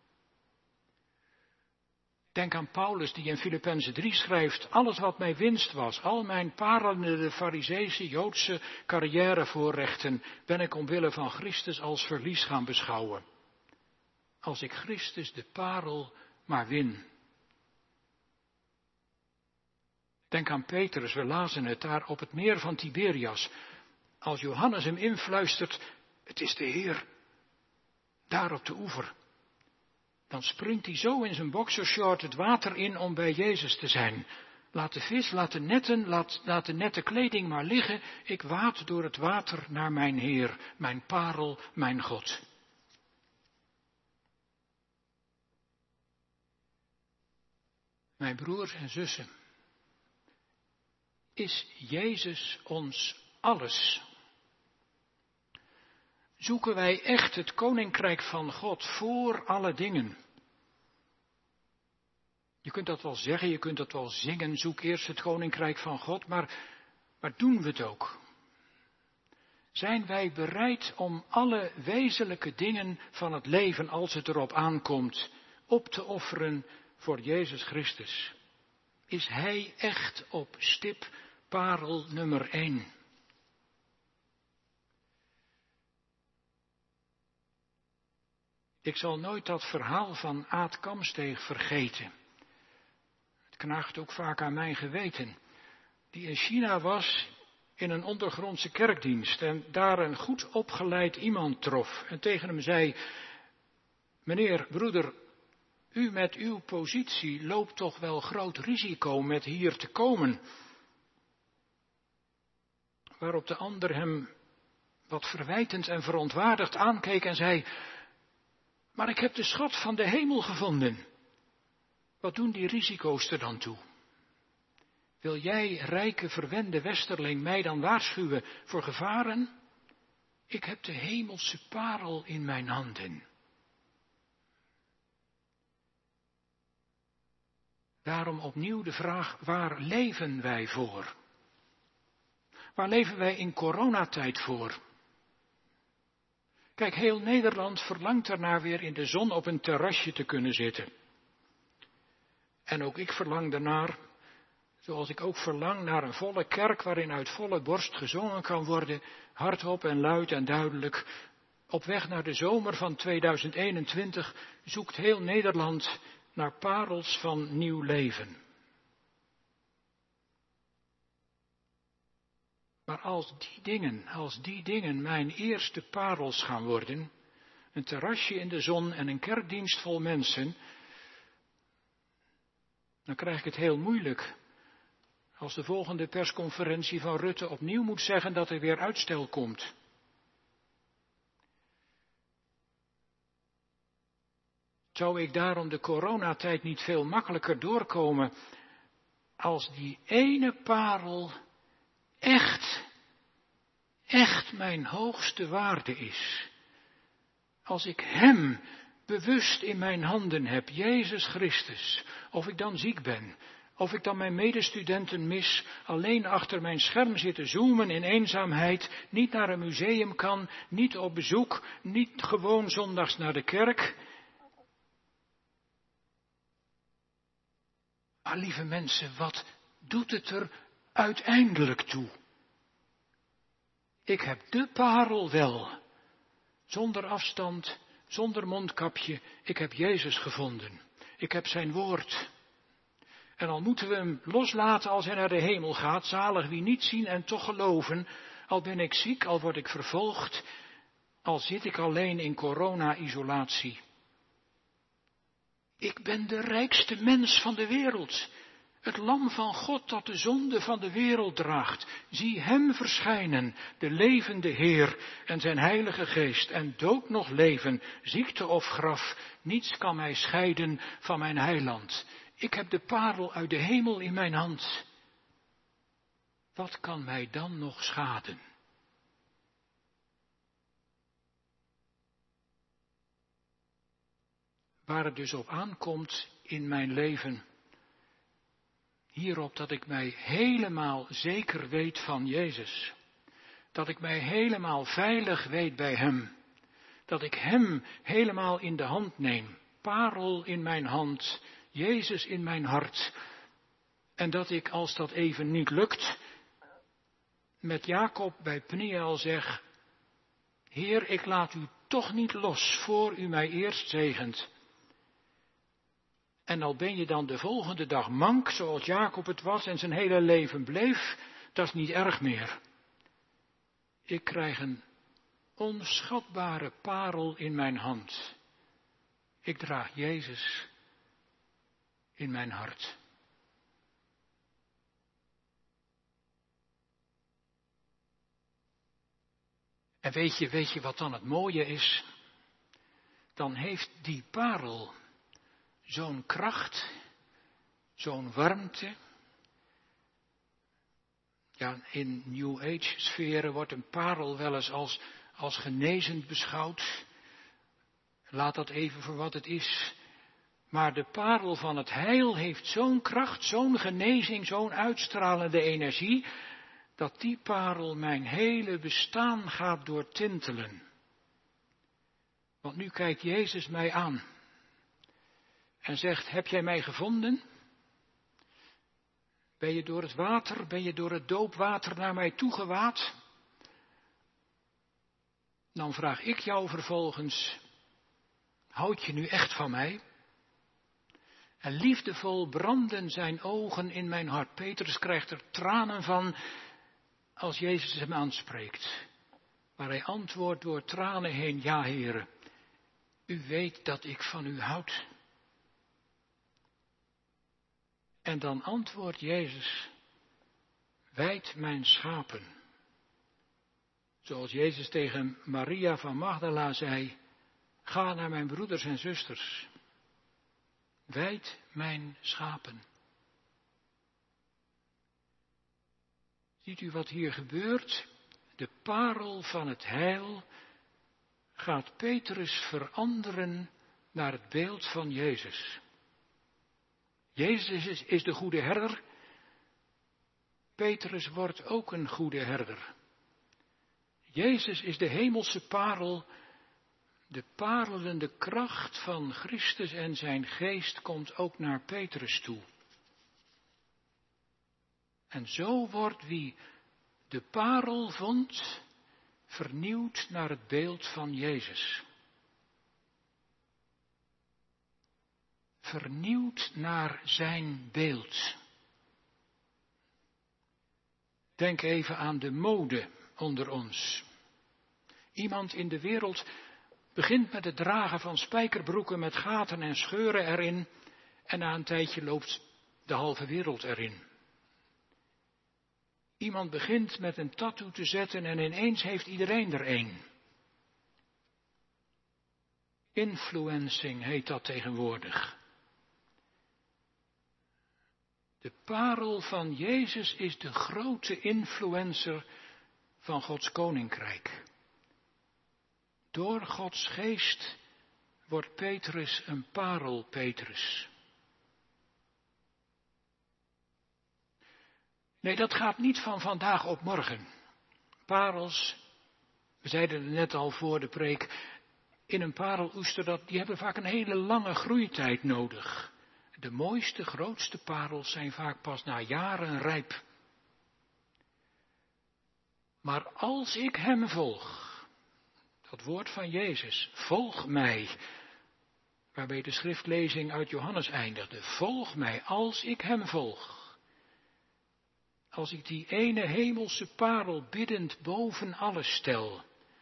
Denk aan Paulus die in Filippenzen drie schrijft, alles wat mij winst was, al mijn parelende Farizeese Joodse carrièrevoorrechten, ben ik omwille van Christus als verlies gaan beschouwen. Als ik Christus de parel maar win. Denk aan Petrus, we lazen het daar op het meer van Tiberias. Als Johannes hem influistert, het is de Heer, daar op de oever. Dan springt hij zo in zijn boxershort het water in om bij Jezus te zijn. Laat de vis, laat de netten, laat, laat de nette kleding maar liggen. Ik waad door het water naar mijn Heer, mijn parel, mijn God. Mijn broers en zussen, is Jezus ons alles? Zoeken wij echt het koninkrijk van God voor alle dingen? Je kunt dat wel zeggen, je kunt dat wel zingen, zoek eerst het koninkrijk van God, maar, maar doen we het ook? Zijn wij bereid om alle wezenlijke dingen van het leven, als het erop aankomt, op te offeren voor Jezus Christus? Is Hij echt op stip parel nummer één? Ik zal nooit dat verhaal van Aad Kamsteeg vergeten. Het knaagt ook vaak aan mijn geweten. Die in China was in een ondergrondse kerkdienst en daar een goed opgeleid iemand trof. En tegen hem zei, meneer, broeder, u met uw positie loopt toch wel groot risico met hier te komen. Waarop de ander hem wat verwijtend en verontwaardigd aankeek en zei, maar ik heb de schat van de hemel gevonden. Wat doen die risico's er dan toe? Wil jij, rijke, verwende westerling, mij dan waarschuwen voor gevaren? Ik heb de hemelse parel in mijn handen. Daarom opnieuw de vraag, waar leven wij voor? Waar leven wij in coronatijd voor? Kijk, heel Nederland verlangt ernaar weer in de zon op een terrasje te kunnen zitten. En ook ik verlang ernaar, zoals ik ook verlang naar een volle kerk waarin uit volle borst gezongen kan worden, hardop en luid en duidelijk. Op weg naar de zomer van tweeduizend eenentwintig zoekt heel Nederland naar parels van nieuw leven. Maar als die dingen, als die dingen mijn eerste parels gaan worden, een terrasje in de zon en een kerkdienst vol mensen, dan krijg ik het heel moeilijk als de volgende persconferentie van Rutte opnieuw moet zeggen dat er weer uitstel komt. Zou ik daarom de coronatijd niet veel makkelijker doorkomen als die ene parel echt, echt mijn hoogste waarde is? Als ik Hem bewust in mijn handen heb, Jezus Christus, of ik dan ziek ben, of ik dan mijn medestudenten mis, alleen achter mijn scherm zitten zoomen in eenzaamheid, niet naar een museum kan, niet op bezoek, niet gewoon zondags naar de kerk. Maar lieve mensen, wat doet het er uiteindelijk toe. Ik heb de parel wel. Zonder afstand, zonder mondkapje. Ik heb Jezus gevonden. Ik heb zijn woord. En al moeten we hem loslaten als hij naar de hemel gaat. Zalig wie niet zien en toch geloven. Al ben ik ziek, al word ik vervolgd. Al zit ik alleen in corona-isolatie. Ik ben de rijkste mens van de wereld. Het lam van God dat de zonde van de wereld draagt. Zie hem verschijnen, de levende Heer en zijn heilige geest. En dood nog leven, ziekte of graf, niets kan mij scheiden van mijn heiland. Ik heb de parel uit de hemel in mijn hand. Wat kan mij dan nog schaden? Waar het dus op aankomt in mijn leven, hierop dat ik mij helemaal zeker weet van Jezus. Dat ik mij helemaal veilig weet bij Hem. Dat ik Hem helemaal in de hand neem. Parel in mijn hand, Jezus in mijn hart. En dat ik, als dat even niet lukt, met Jacob bij Peniel zeg: Heer, ik laat u toch niet los, voor u mij eerst zegent. En al ben je dan de volgende dag mank, zoals Jacob het was en zijn hele leven bleef, dat is niet erg meer. Ik krijg een onschatbare parel in mijn hand. Ik draag Jezus in mijn hart. En weet je, weet je wat dan het mooie is? Dan heeft die parel zo'n kracht, zo'n warmte. Ja, in New Age sferen wordt een parel wel eens als, als genezend beschouwd. Laat dat even voor wat het is. Maar de parel van het heil heeft zo'n kracht, zo'n genezing, zo'n uitstralende energie, dat die parel mijn hele bestaan gaat doortintelen. Want nu kijkt Jezus mij aan en zegt: heb jij mij gevonden? Ben je door het water, ben je door het doopwater naar mij toegewaad? Dan vraag ik jou vervolgens: houd je nu echt van mij? En liefdevol branden zijn ogen in mijn hart. Petrus krijgt er tranen van als Jezus hem aanspreekt. Maar hij antwoordt door tranen heen: ja, Heere, u weet dat ik van u houd. En dan antwoordt Jezus: wijd mijn schapen. Zoals Jezus tegen Maria van Magdala zei: ga naar mijn broeders en zusters. Wijd mijn schapen. Ziet u wat hier gebeurt? De parel van het heil gaat Petrus veranderen naar het beeld van Jezus. Jezus is, is de goede herder. Petrus wordt ook een goede herder. Jezus is de hemelse parel. De parelende kracht van Christus en zijn geest komt ook naar Petrus toe. En zo wordt wie de parel vond, vernieuwd naar het beeld van Jezus. Vernieuwd naar zijn beeld. Denk even aan de mode onder ons. Iemand in de wereld begint met het dragen van spijkerbroeken met gaten en scheuren erin, en na een tijdje loopt de halve wereld erin. Iemand begint met een tattoo te zetten en ineens heeft iedereen er een. Influencing heet dat tegenwoordig. De parel van Jezus is de grote influencer van Gods koninkrijk. Door Gods geest wordt Petrus een parel Petrus. Nee, dat gaat niet van vandaag op morgen. Parels, we zeiden het net al voor de preek, in een pareloester, dat, die hebben vaak een hele lange groeitijd nodig. De mooiste, grootste parels zijn vaak pas na jaren rijp. Maar als ik hem volg, dat woord van Jezus, volg mij, waarbij de schriftlezing uit Johannes eindigde, volg mij als ik hem volg. Als ik die ene hemelse parel biddend boven alles stel,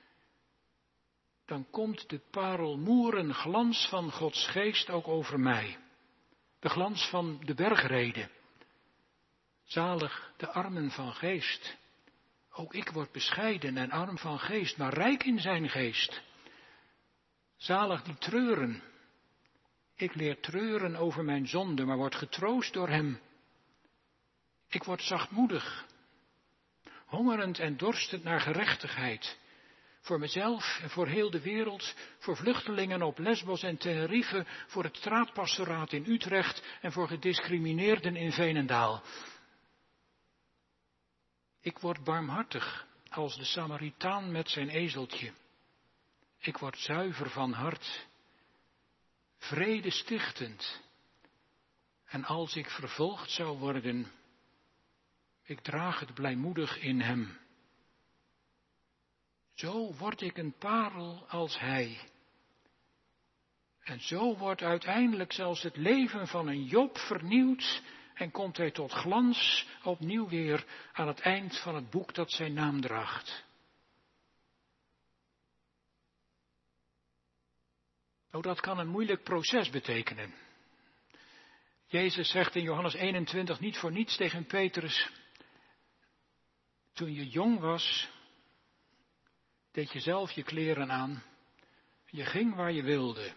dan komt de parelmoeren glans van Gods geest ook over mij. De glans van de bergrede. Zalig de armen van geest. Ook ik word bescheiden en arm van geest, maar rijk in zijn geest. Zalig die treuren. Ik leer treuren over mijn zonde, maar word getroost door hem. Ik word zachtmoedig, hongerend en dorstend naar gerechtigheid. Voor mezelf en voor heel de wereld, voor vluchtelingen op Lesbos en Tenerife, voor het straatpastoraat in Utrecht en voor gediscrimineerden in Veenendaal. Ik word barmhartig als de Samaritaan met zijn ezeltje. Ik word zuiver van hart, vrede stichtend. En als ik vervolgd zou worden, ik draag het blijmoedig in hem. Zo word ik een parel als hij. En zo wordt uiteindelijk zelfs het leven van een Job vernieuwd en komt hij tot glans opnieuw weer aan het eind van het boek dat zijn naam draagt. Nou, dat kan een moeilijk proces betekenen. Jezus zegt in Johannes eenentwintig niet voor niets tegen Petrus: toen je jong was, deed je zelf je kleren aan. Je ging waar je wilde.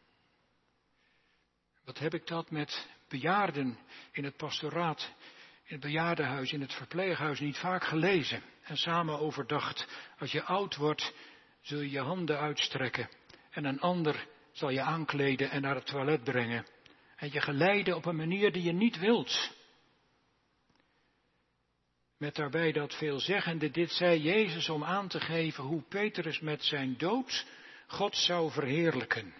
Wat heb ik dat met bejaarden in het pastoraat, in het bejaardenhuis, in het verpleeghuis niet vaak gelezen en samen overdacht. Als je oud wordt, zul je je handen uitstrekken en een ander zal je aankleden en naar het toilet brengen. En je geleiden op een manier die je niet wilt. Met daarbij dat veelzeggende, dit zei Jezus om aan te geven hoe Petrus met zijn dood God zou verheerlijken.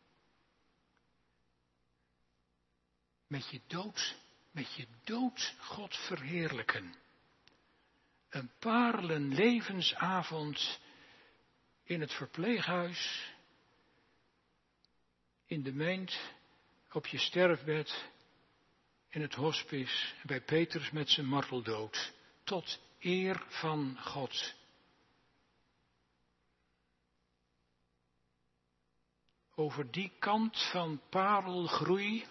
Met je dood, met je dood God verheerlijken. Een parelen levensavond in het verpleeghuis, in de meent, op je sterfbed, in het hospice, bij Petrus met zijn marteldood. Tot eer van God. Over die kant van parelgroei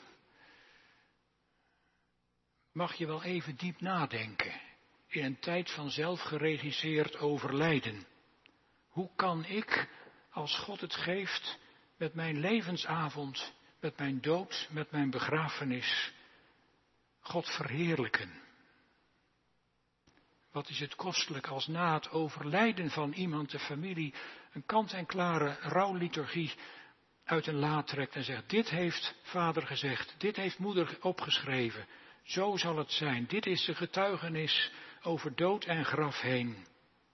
mag je wel even diep nadenken. In een tijd van zelfgeregisseerd overlijden. Hoe kan ik, als God het geeft, met mijn levensavond, met mijn dood, met mijn begrafenis, God verheerlijken? Wat is het kostelijk als na het overlijden van iemand de familie een kant-en-klare rouwliturgie uit een la trekt en zegt: dit heeft vader gezegd, dit heeft moeder opgeschreven, zo zal het zijn, dit is de getuigenis over dood en graf heen.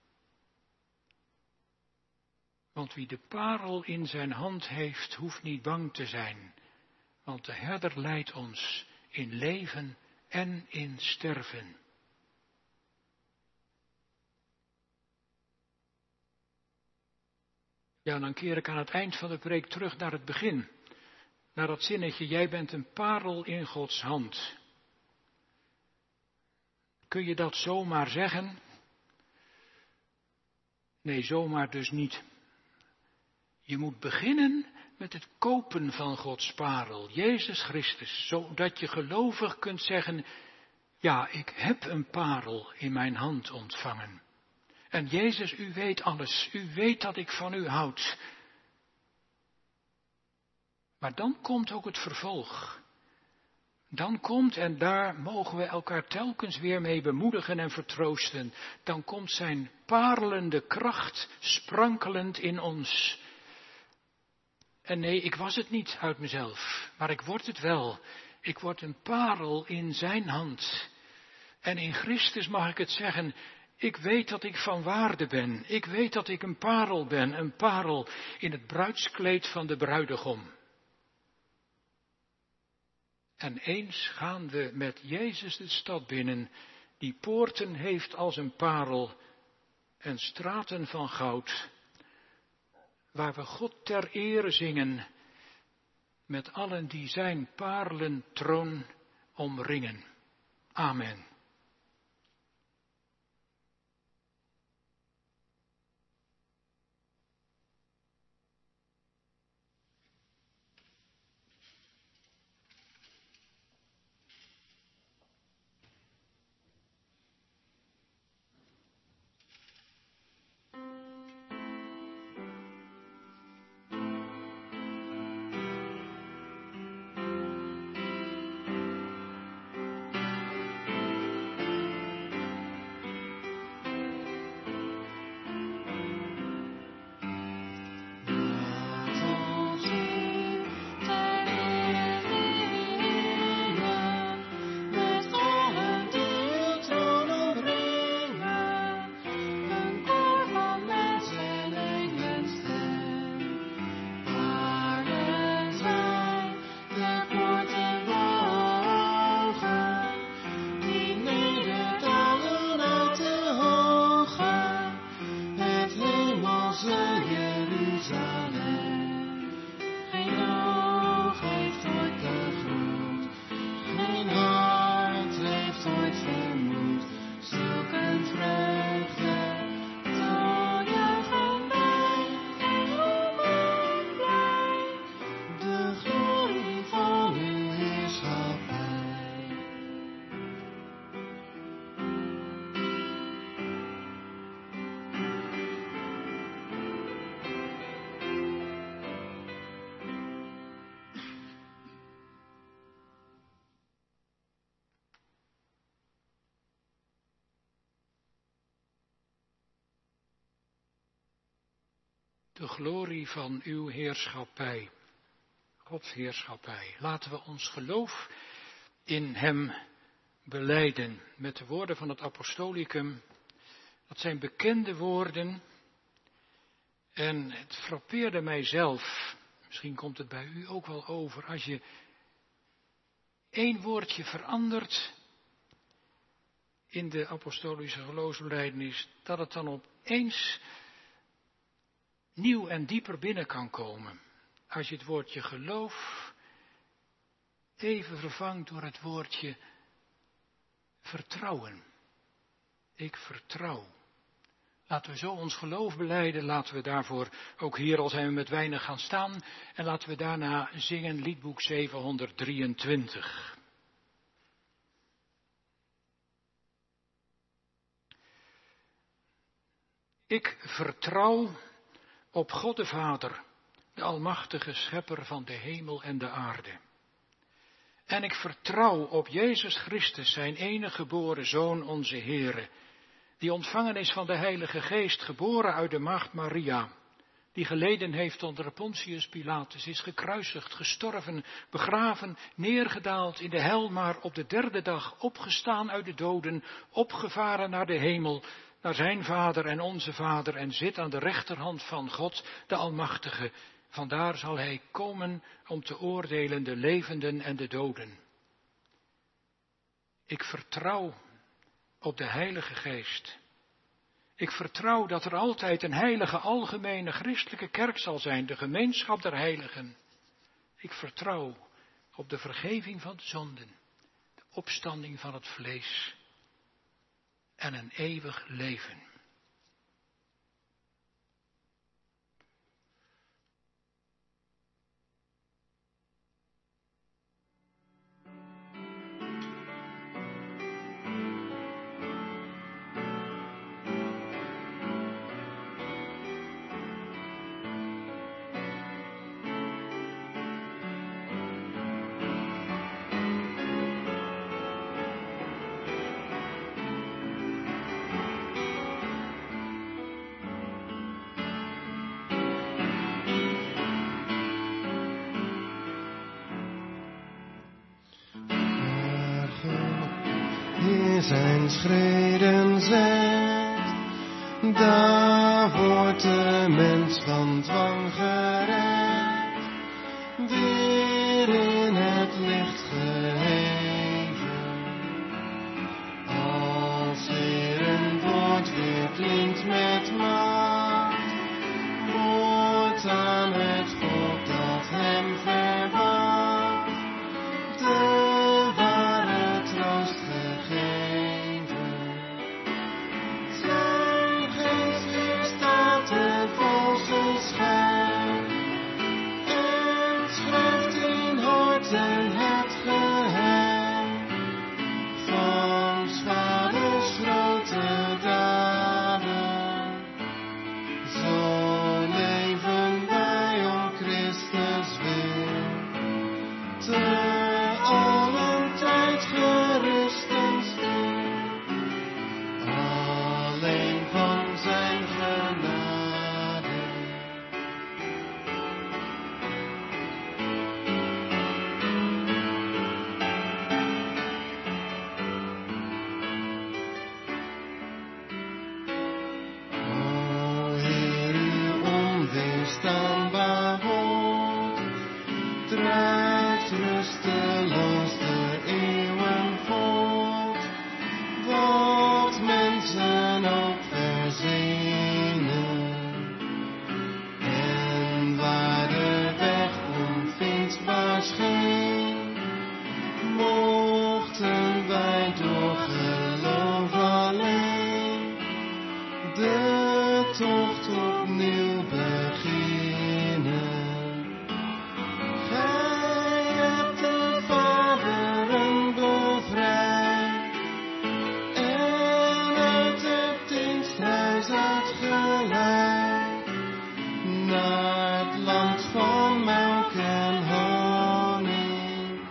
Want wie de parel in zijn hand heeft, hoeft niet bang te zijn, want de herder leidt ons in leven en in sterven. Ja, dan keer ik aan het eind van de preek terug naar het begin. Naar dat zinnetje, jij bent een parel in Gods hand. Kun je dat zomaar zeggen? Nee, zomaar dus niet. Je moet beginnen met het kopen van Gods parel, Jezus Christus, zodat je gelovig kunt zeggen: ja, ik heb een parel in mijn hand ontvangen. En Jezus, u weet alles, u weet dat ik van u houd. Maar dan komt ook het vervolg. Dan komt, en daar mogen we elkaar telkens weer mee bemoedigen en vertroosten, dan komt zijn parelende kracht sprankelend in ons. En nee, ik was het niet uit mezelf, maar ik word het wel. Ik word een parel in zijn hand. En in Christus mag ik het zeggen: ik weet dat ik van waarde ben. Ik weet dat ik een parel ben, een parel in het bruidskleed van de bruidegom. En eens gaan we met Jezus de stad binnen, die poorten heeft als een parel, en straten van goud, waar we God ter ere zingen, met allen die zijn paarlentroon omringen. Amen. De glorie van uw heerschappij, Gods heerschappij. Laten we ons geloof in hem belijden met de woorden van het apostolicum. Dat zijn bekende woorden en het frappeerde mijzelf, misschien komt het bij u ook wel over, als je één woordje verandert in de apostolische geloofsbelijdenis, dat het dan opeens nieuw en dieper binnen kan komen. Als je het woordje geloof even vervangt door het woordje vertrouwen. Ik vertrouw. Laten we zo ons geloof belijden. Laten we daarvoor ook hier, al zijn we met weinig, gaan staan. En laten we daarna zingen liedboek zevenhonderddrieëntwintig. Ik vertrouw op God de Vader, de almachtige schepper van de hemel en de aarde. En ik vertrouw op Jezus Christus, zijn enige geboren Zoon, onze Heere, die ontvangen is van de Heilige Geest, geboren uit de maagd Maria, die geleden heeft onder Pontius Pilatus, is gekruisigd, gestorven, begraven, neergedaald in de hel, maar op de derde dag opgestaan uit de doden, opgevaren naar de hemel, naar zijn Vader en onze Vader, en zit aan de rechterhand van God, de Almachtige. Vandaar zal hij komen om te oordelen de levenden en de doden. Ik vertrouw op de Heilige Geest. Ik vertrouw dat er altijd een heilige, algemene, christelijke kerk zal zijn, de gemeenschap der heiligen. Ik vertrouw op de vergeving van de zonden, de opstanding van het vlees en een eeuwig leven. Zijn schreden zet, daar wordt de mens van dwang gered, weer in het licht geheven. Als Heer een woord weer klinkt dient met macht. Woord aan het volk dat hem verwacht. De ware troost gegeven. Zijn geest weerstaat de valse schijn. En schrijft in harten het geheim. Van 's vaders grote daden. Zo leven wij om Christus wil. Te allen tijd gerust en stil. Alleen van zijn genade. O Heer, uw onweerstaanbaar woord drijft rusteloos de eeuwen voort. Wat mensen ook verzinnen. En waar de weg onvindbaar scheen, mochten wij door geloof alleen de tocht opnieuw beginnen. Gij hebt de vaderen bevrijd en uit het diensthuis uitgeleid naar het land van melk en honing.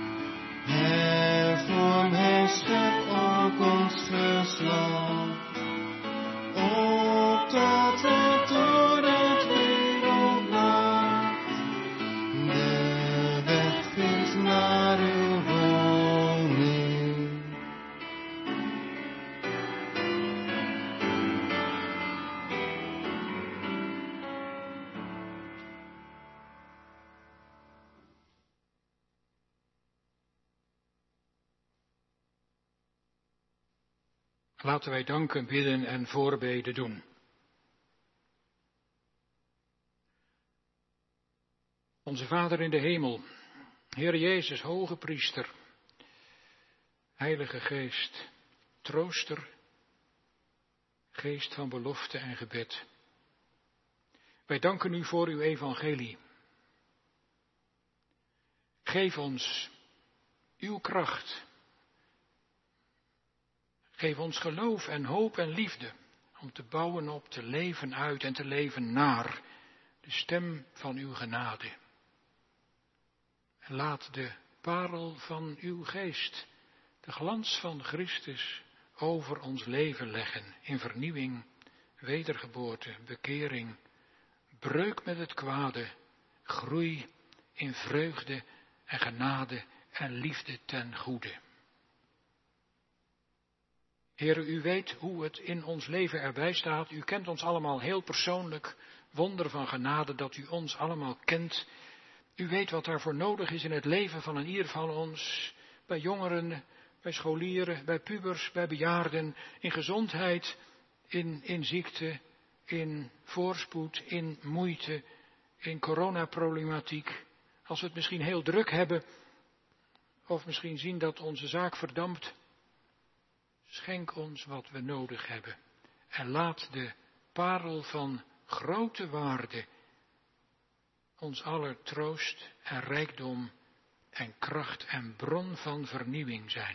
Hervorm, herschep ook ons geslacht, opdat het door het wereldnacht de weg vindt naar uw woning. Laten wij danken, bidden en voorbeden doen. Onze Vader in de hemel, Heer Jezus, hoge priester, Heilige Geest, trooster, geest van belofte en gebed. Wij danken u voor uw evangelie. Geef ons uw kracht. Geef ons geloof en hoop en liefde om te bouwen op, te leven uit en te leven naar de stem van uw genade. En laat de parel van uw geest, de glans van Christus, over ons leven leggen in vernieuwing, wedergeboorte, bekering, breuk met het kwade, groei in vreugde en genade en liefde ten goede. Heere, u weet hoe het in ons leven erbij staat. U kent ons allemaal heel persoonlijk. Wonder van genade dat u ons allemaal kent. U weet wat daarvoor nodig is in het leven van een ieder van ons. Bij jongeren, bij scholieren, bij pubers, bij bejaarden. In gezondheid, in, in ziekte, in voorspoed, in moeite, in coronaproblematiek. Als we het misschien heel druk hebben, of misschien zien dat onze zaak verdampt. Schenk ons wat we nodig hebben en laat de parel van grote waarde ons aller troost en rijkdom en kracht en bron van vernieuwing zijn.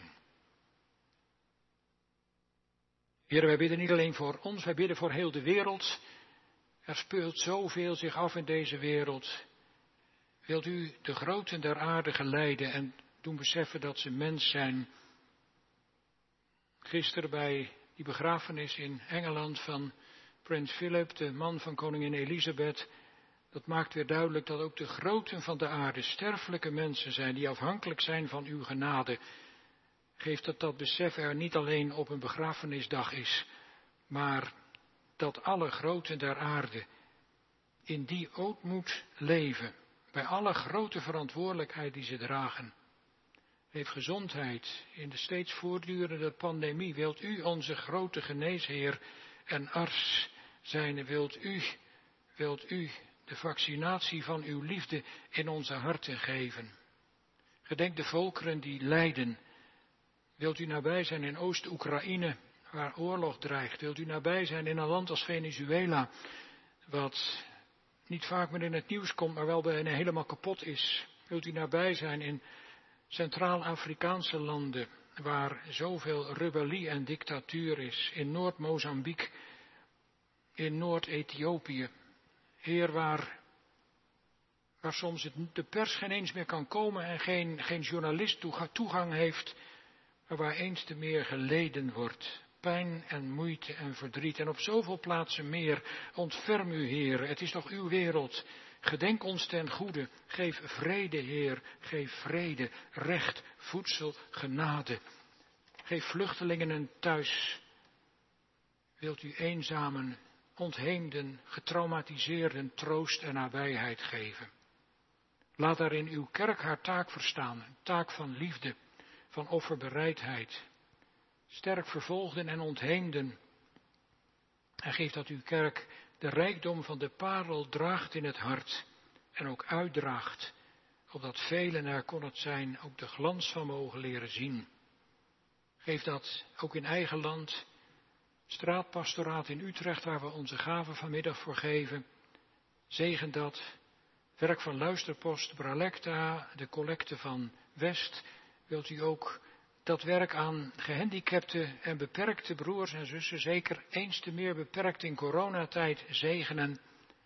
Heer, wij bidden niet alleen voor ons, wij bidden voor heel de wereld. Er speelt zoveel zich af in deze wereld. Wilt u de groten der aarde geleiden en doen beseffen dat ze mens zijn. Gisteren bij die begrafenis in Engeland van prins Philip, de man van koningin Elisabeth, dat maakt weer duidelijk dat ook de groten van de aarde sterfelijke mensen zijn die afhankelijk zijn van uw genade. Geef dat dat besef er niet alleen op een begrafenisdag is, maar dat alle groten der aarde in die ootmoed leven, bij alle grote verantwoordelijkheid die ze dragen. Geef gezondheid in de steeds voortdurende pandemie. Wilt u, onze grote geneesheer, en arts zijn, wilt u, wilt u de vaccinatie van uw liefde in onze harten geven. Gedenk de volkeren die lijden. Wilt u nabij zijn in Oost-Oekraïne, waar oorlog dreigt? Wilt u nabij zijn in een land als Venezuela, wat niet vaak meer in het nieuws komt, maar wel bijna helemaal kapot is? Wilt u nabij zijn in Centraal-Afrikaanse landen, waar zoveel rebellie en dictatuur is, in Noord-Mozambique, in Noord-Ethiopië? Heer, waar, waar soms het, de pers geen eens meer kan komen en geen, geen journalist toegang heeft, maar waar eens te meer geleden wordt. Pijn en moeite en verdriet en op zoveel plaatsen meer. Ontferm u, Heer, het is toch uw wereld. Gedenk ons ten goede. Geef vrede, Heer. Geef vrede, recht, voedsel, genade. Geef vluchtelingen een thuis. Wilt u eenzamen, ontheemden, getraumatiseerden troost en nabijheid geven. Laat daarin uw kerk haar taak verstaan, een taak van liefde, van offerbereidheid. Sterk vervolgden en ontheemden. En geef dat uw kerk de rijkdom van de parel draagt in het hart en ook uitdraagt, opdat velen, er kon het zijn, ook de glans van mogen leren zien. Geef dat ook in eigen land, straatpastoraat in Utrecht, waar we onze gaven vanmiddag voor geven. Zegen dat, werk van Luisterpost, Bralecta, de collecte van West. Wilt u ook dat werk aan gehandicapte en beperkte broers en zussen, zeker eens te meer beperkt in coronatijd, zegenen.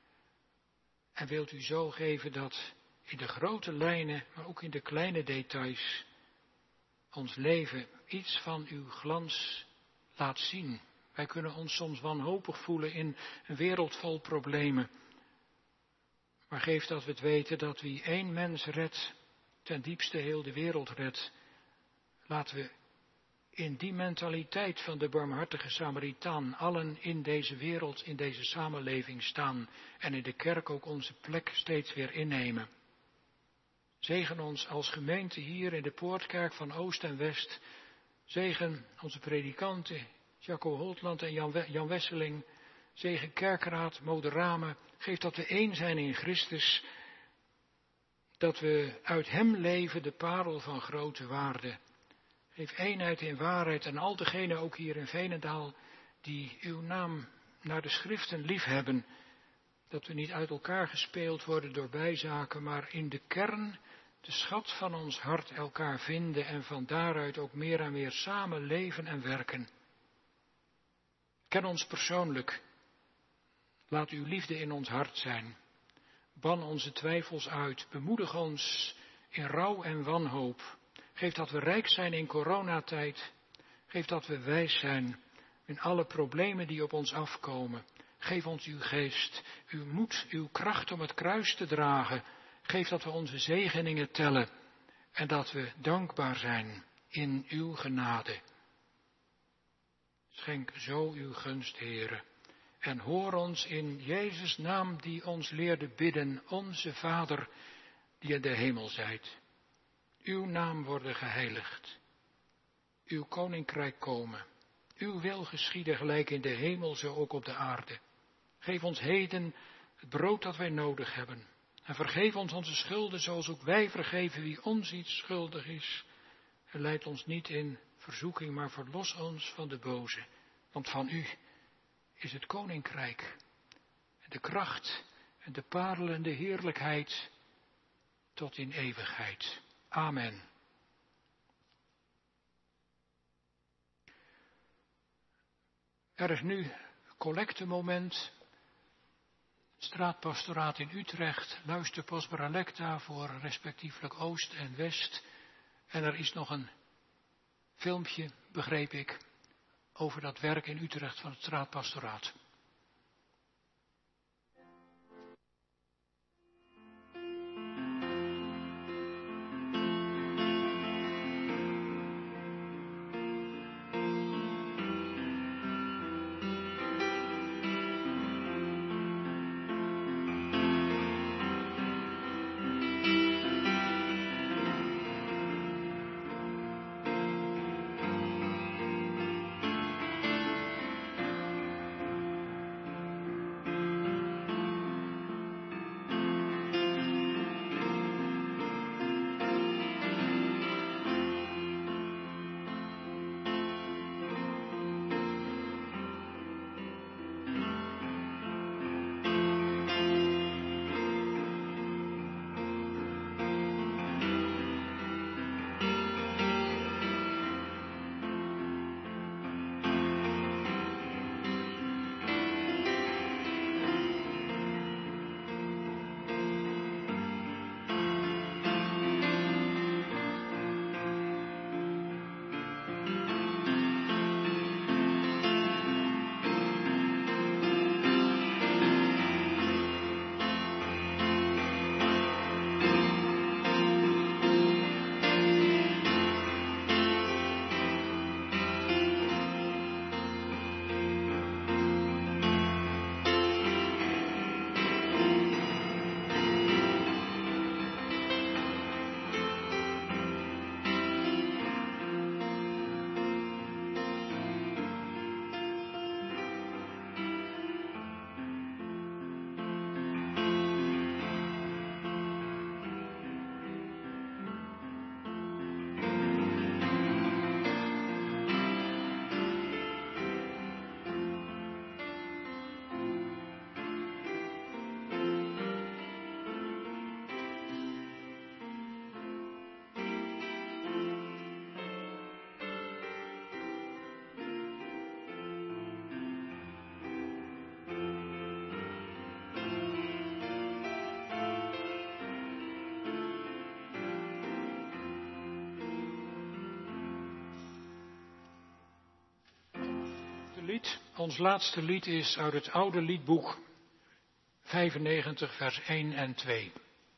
En wilt u zo geven dat in de grote lijnen, maar ook in de kleine details, ons leven iets van uw glans laat zien. Wij kunnen ons soms wanhopig voelen in een wereld vol problemen. Maar geef dat we het weten dat wie één mens redt, ten diepste heel de wereld redt. Laten we in die mentaliteit van de barmhartige Samaritaan allen in deze wereld, in deze samenleving staan en in de kerk ook onze plek steeds weer innemen. Zegen ons als gemeente hier in de Poortkerk van Oost en West. Zegen onze predikanten, Jacco Holtland en Jan, Jan Wesseling. Zegen kerkraad, Moderame. Geef dat we één zijn in Christus. Dat we uit hem leven, de parel van grote waarde. Geef eenheid in waarheid en al degenen ook hier in Veenendaal die uw naam naar de schriften liefhebben. Dat we niet uit elkaar gespeeld worden door bijzaken, maar in de kern, de schat van ons hart, elkaar vinden en van daaruit ook meer en meer samen leven en werken. Ken ons persoonlijk. Laat uw liefde in ons hart zijn. Ban onze twijfels uit. Bemoedig ons in rouw en wanhoop. Geef dat we rijk zijn in coronatijd. Geef dat we wijs zijn in alle problemen die op ons afkomen. Geef ons uw geest, uw moed, uw kracht om het kruis te dragen. Geef dat we onze zegeningen tellen en dat we dankbaar zijn in uw genade. Schenk zo uw gunst, Heere, en hoor ons in Jezus' naam die ons leerde bidden, onze Vader die in de hemel zijt. Uw naam worden geheiligd, uw koninkrijk komen, uw wil geschieden gelijk in de hemel zo ook op de aarde. Geef ons heden het brood dat wij nodig hebben en vergeef ons onze schulden zoals ook wij vergeven wie ons iets schuldig is. En leid ons niet in verzoeking, maar verlos ons van de boze, want van u is het koninkrijk en de kracht en de parelende heerlijkheid tot in eeuwigheid. Amen. Er is nu collectemoment. Straatpastoraat in Utrecht, Luisterpost Bralecta voor respectievelijk Oost en West. En er is nog een filmpje, begreep ik, over dat werk in Utrecht van het straatpastoraat. Ons laatste lied is uit het oude liedboek vijfennegentig, vers één en twee.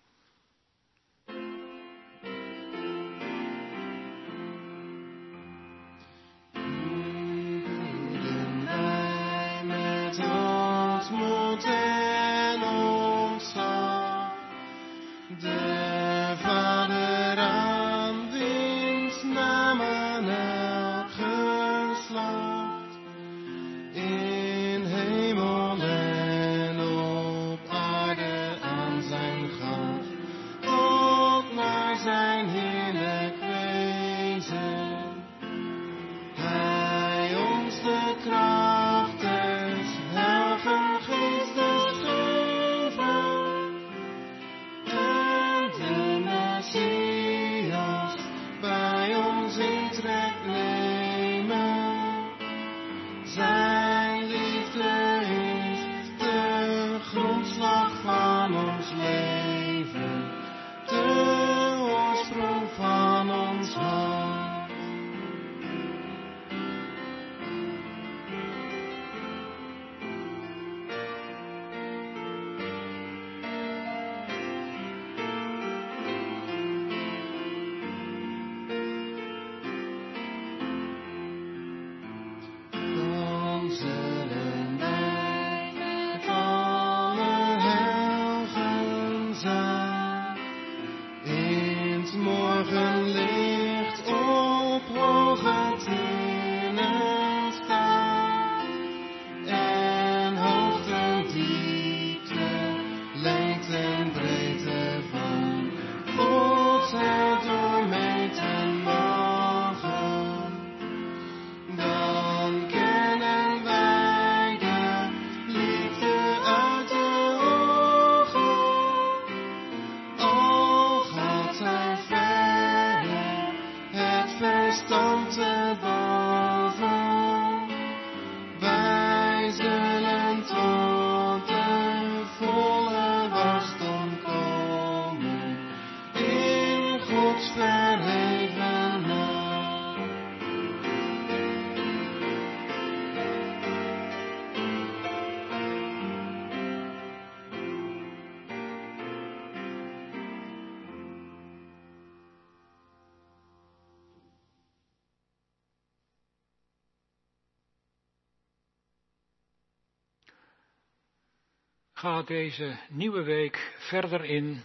Ga deze nieuwe week verder in,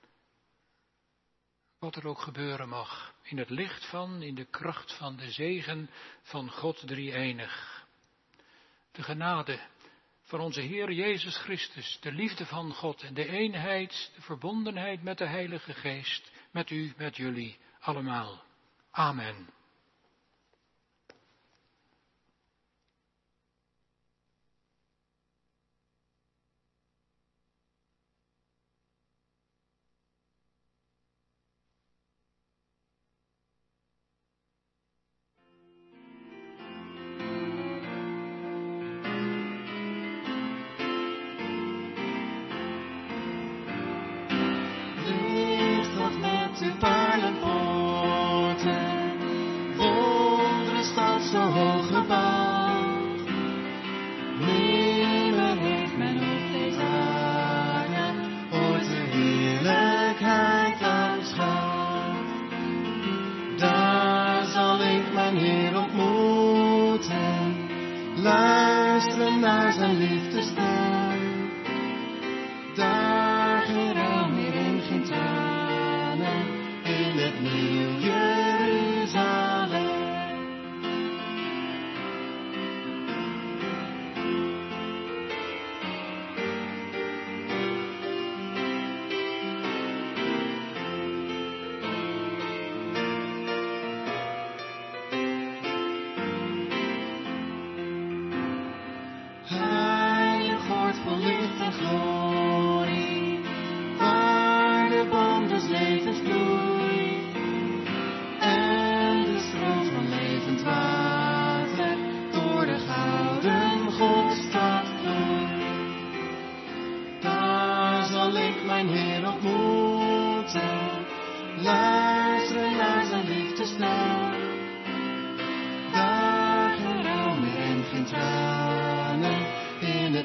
wat er ook gebeuren mag, in het licht van, in de kracht van de zegen van God drie-enig. De genade van onze Heer Jezus Christus, de liefde van God en de eenheid, de verbondenheid met de Heilige Geest, met u, met jullie allemaal. Amen.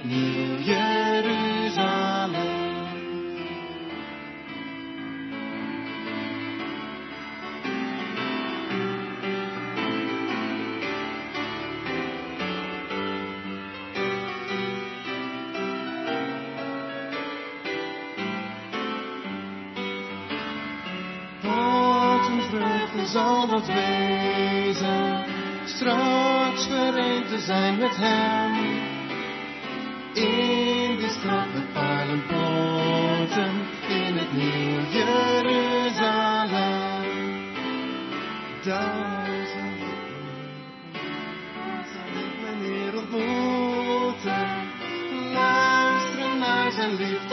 het nieuw Jeruzalem. Zal dat wezen, straks vereend te zijn met hem, in die stad met paardenpoorten, in het nieuw Jeruzalem. Daar zal ik mijn Heer ontmoeten, luisteren naar zijn liefde.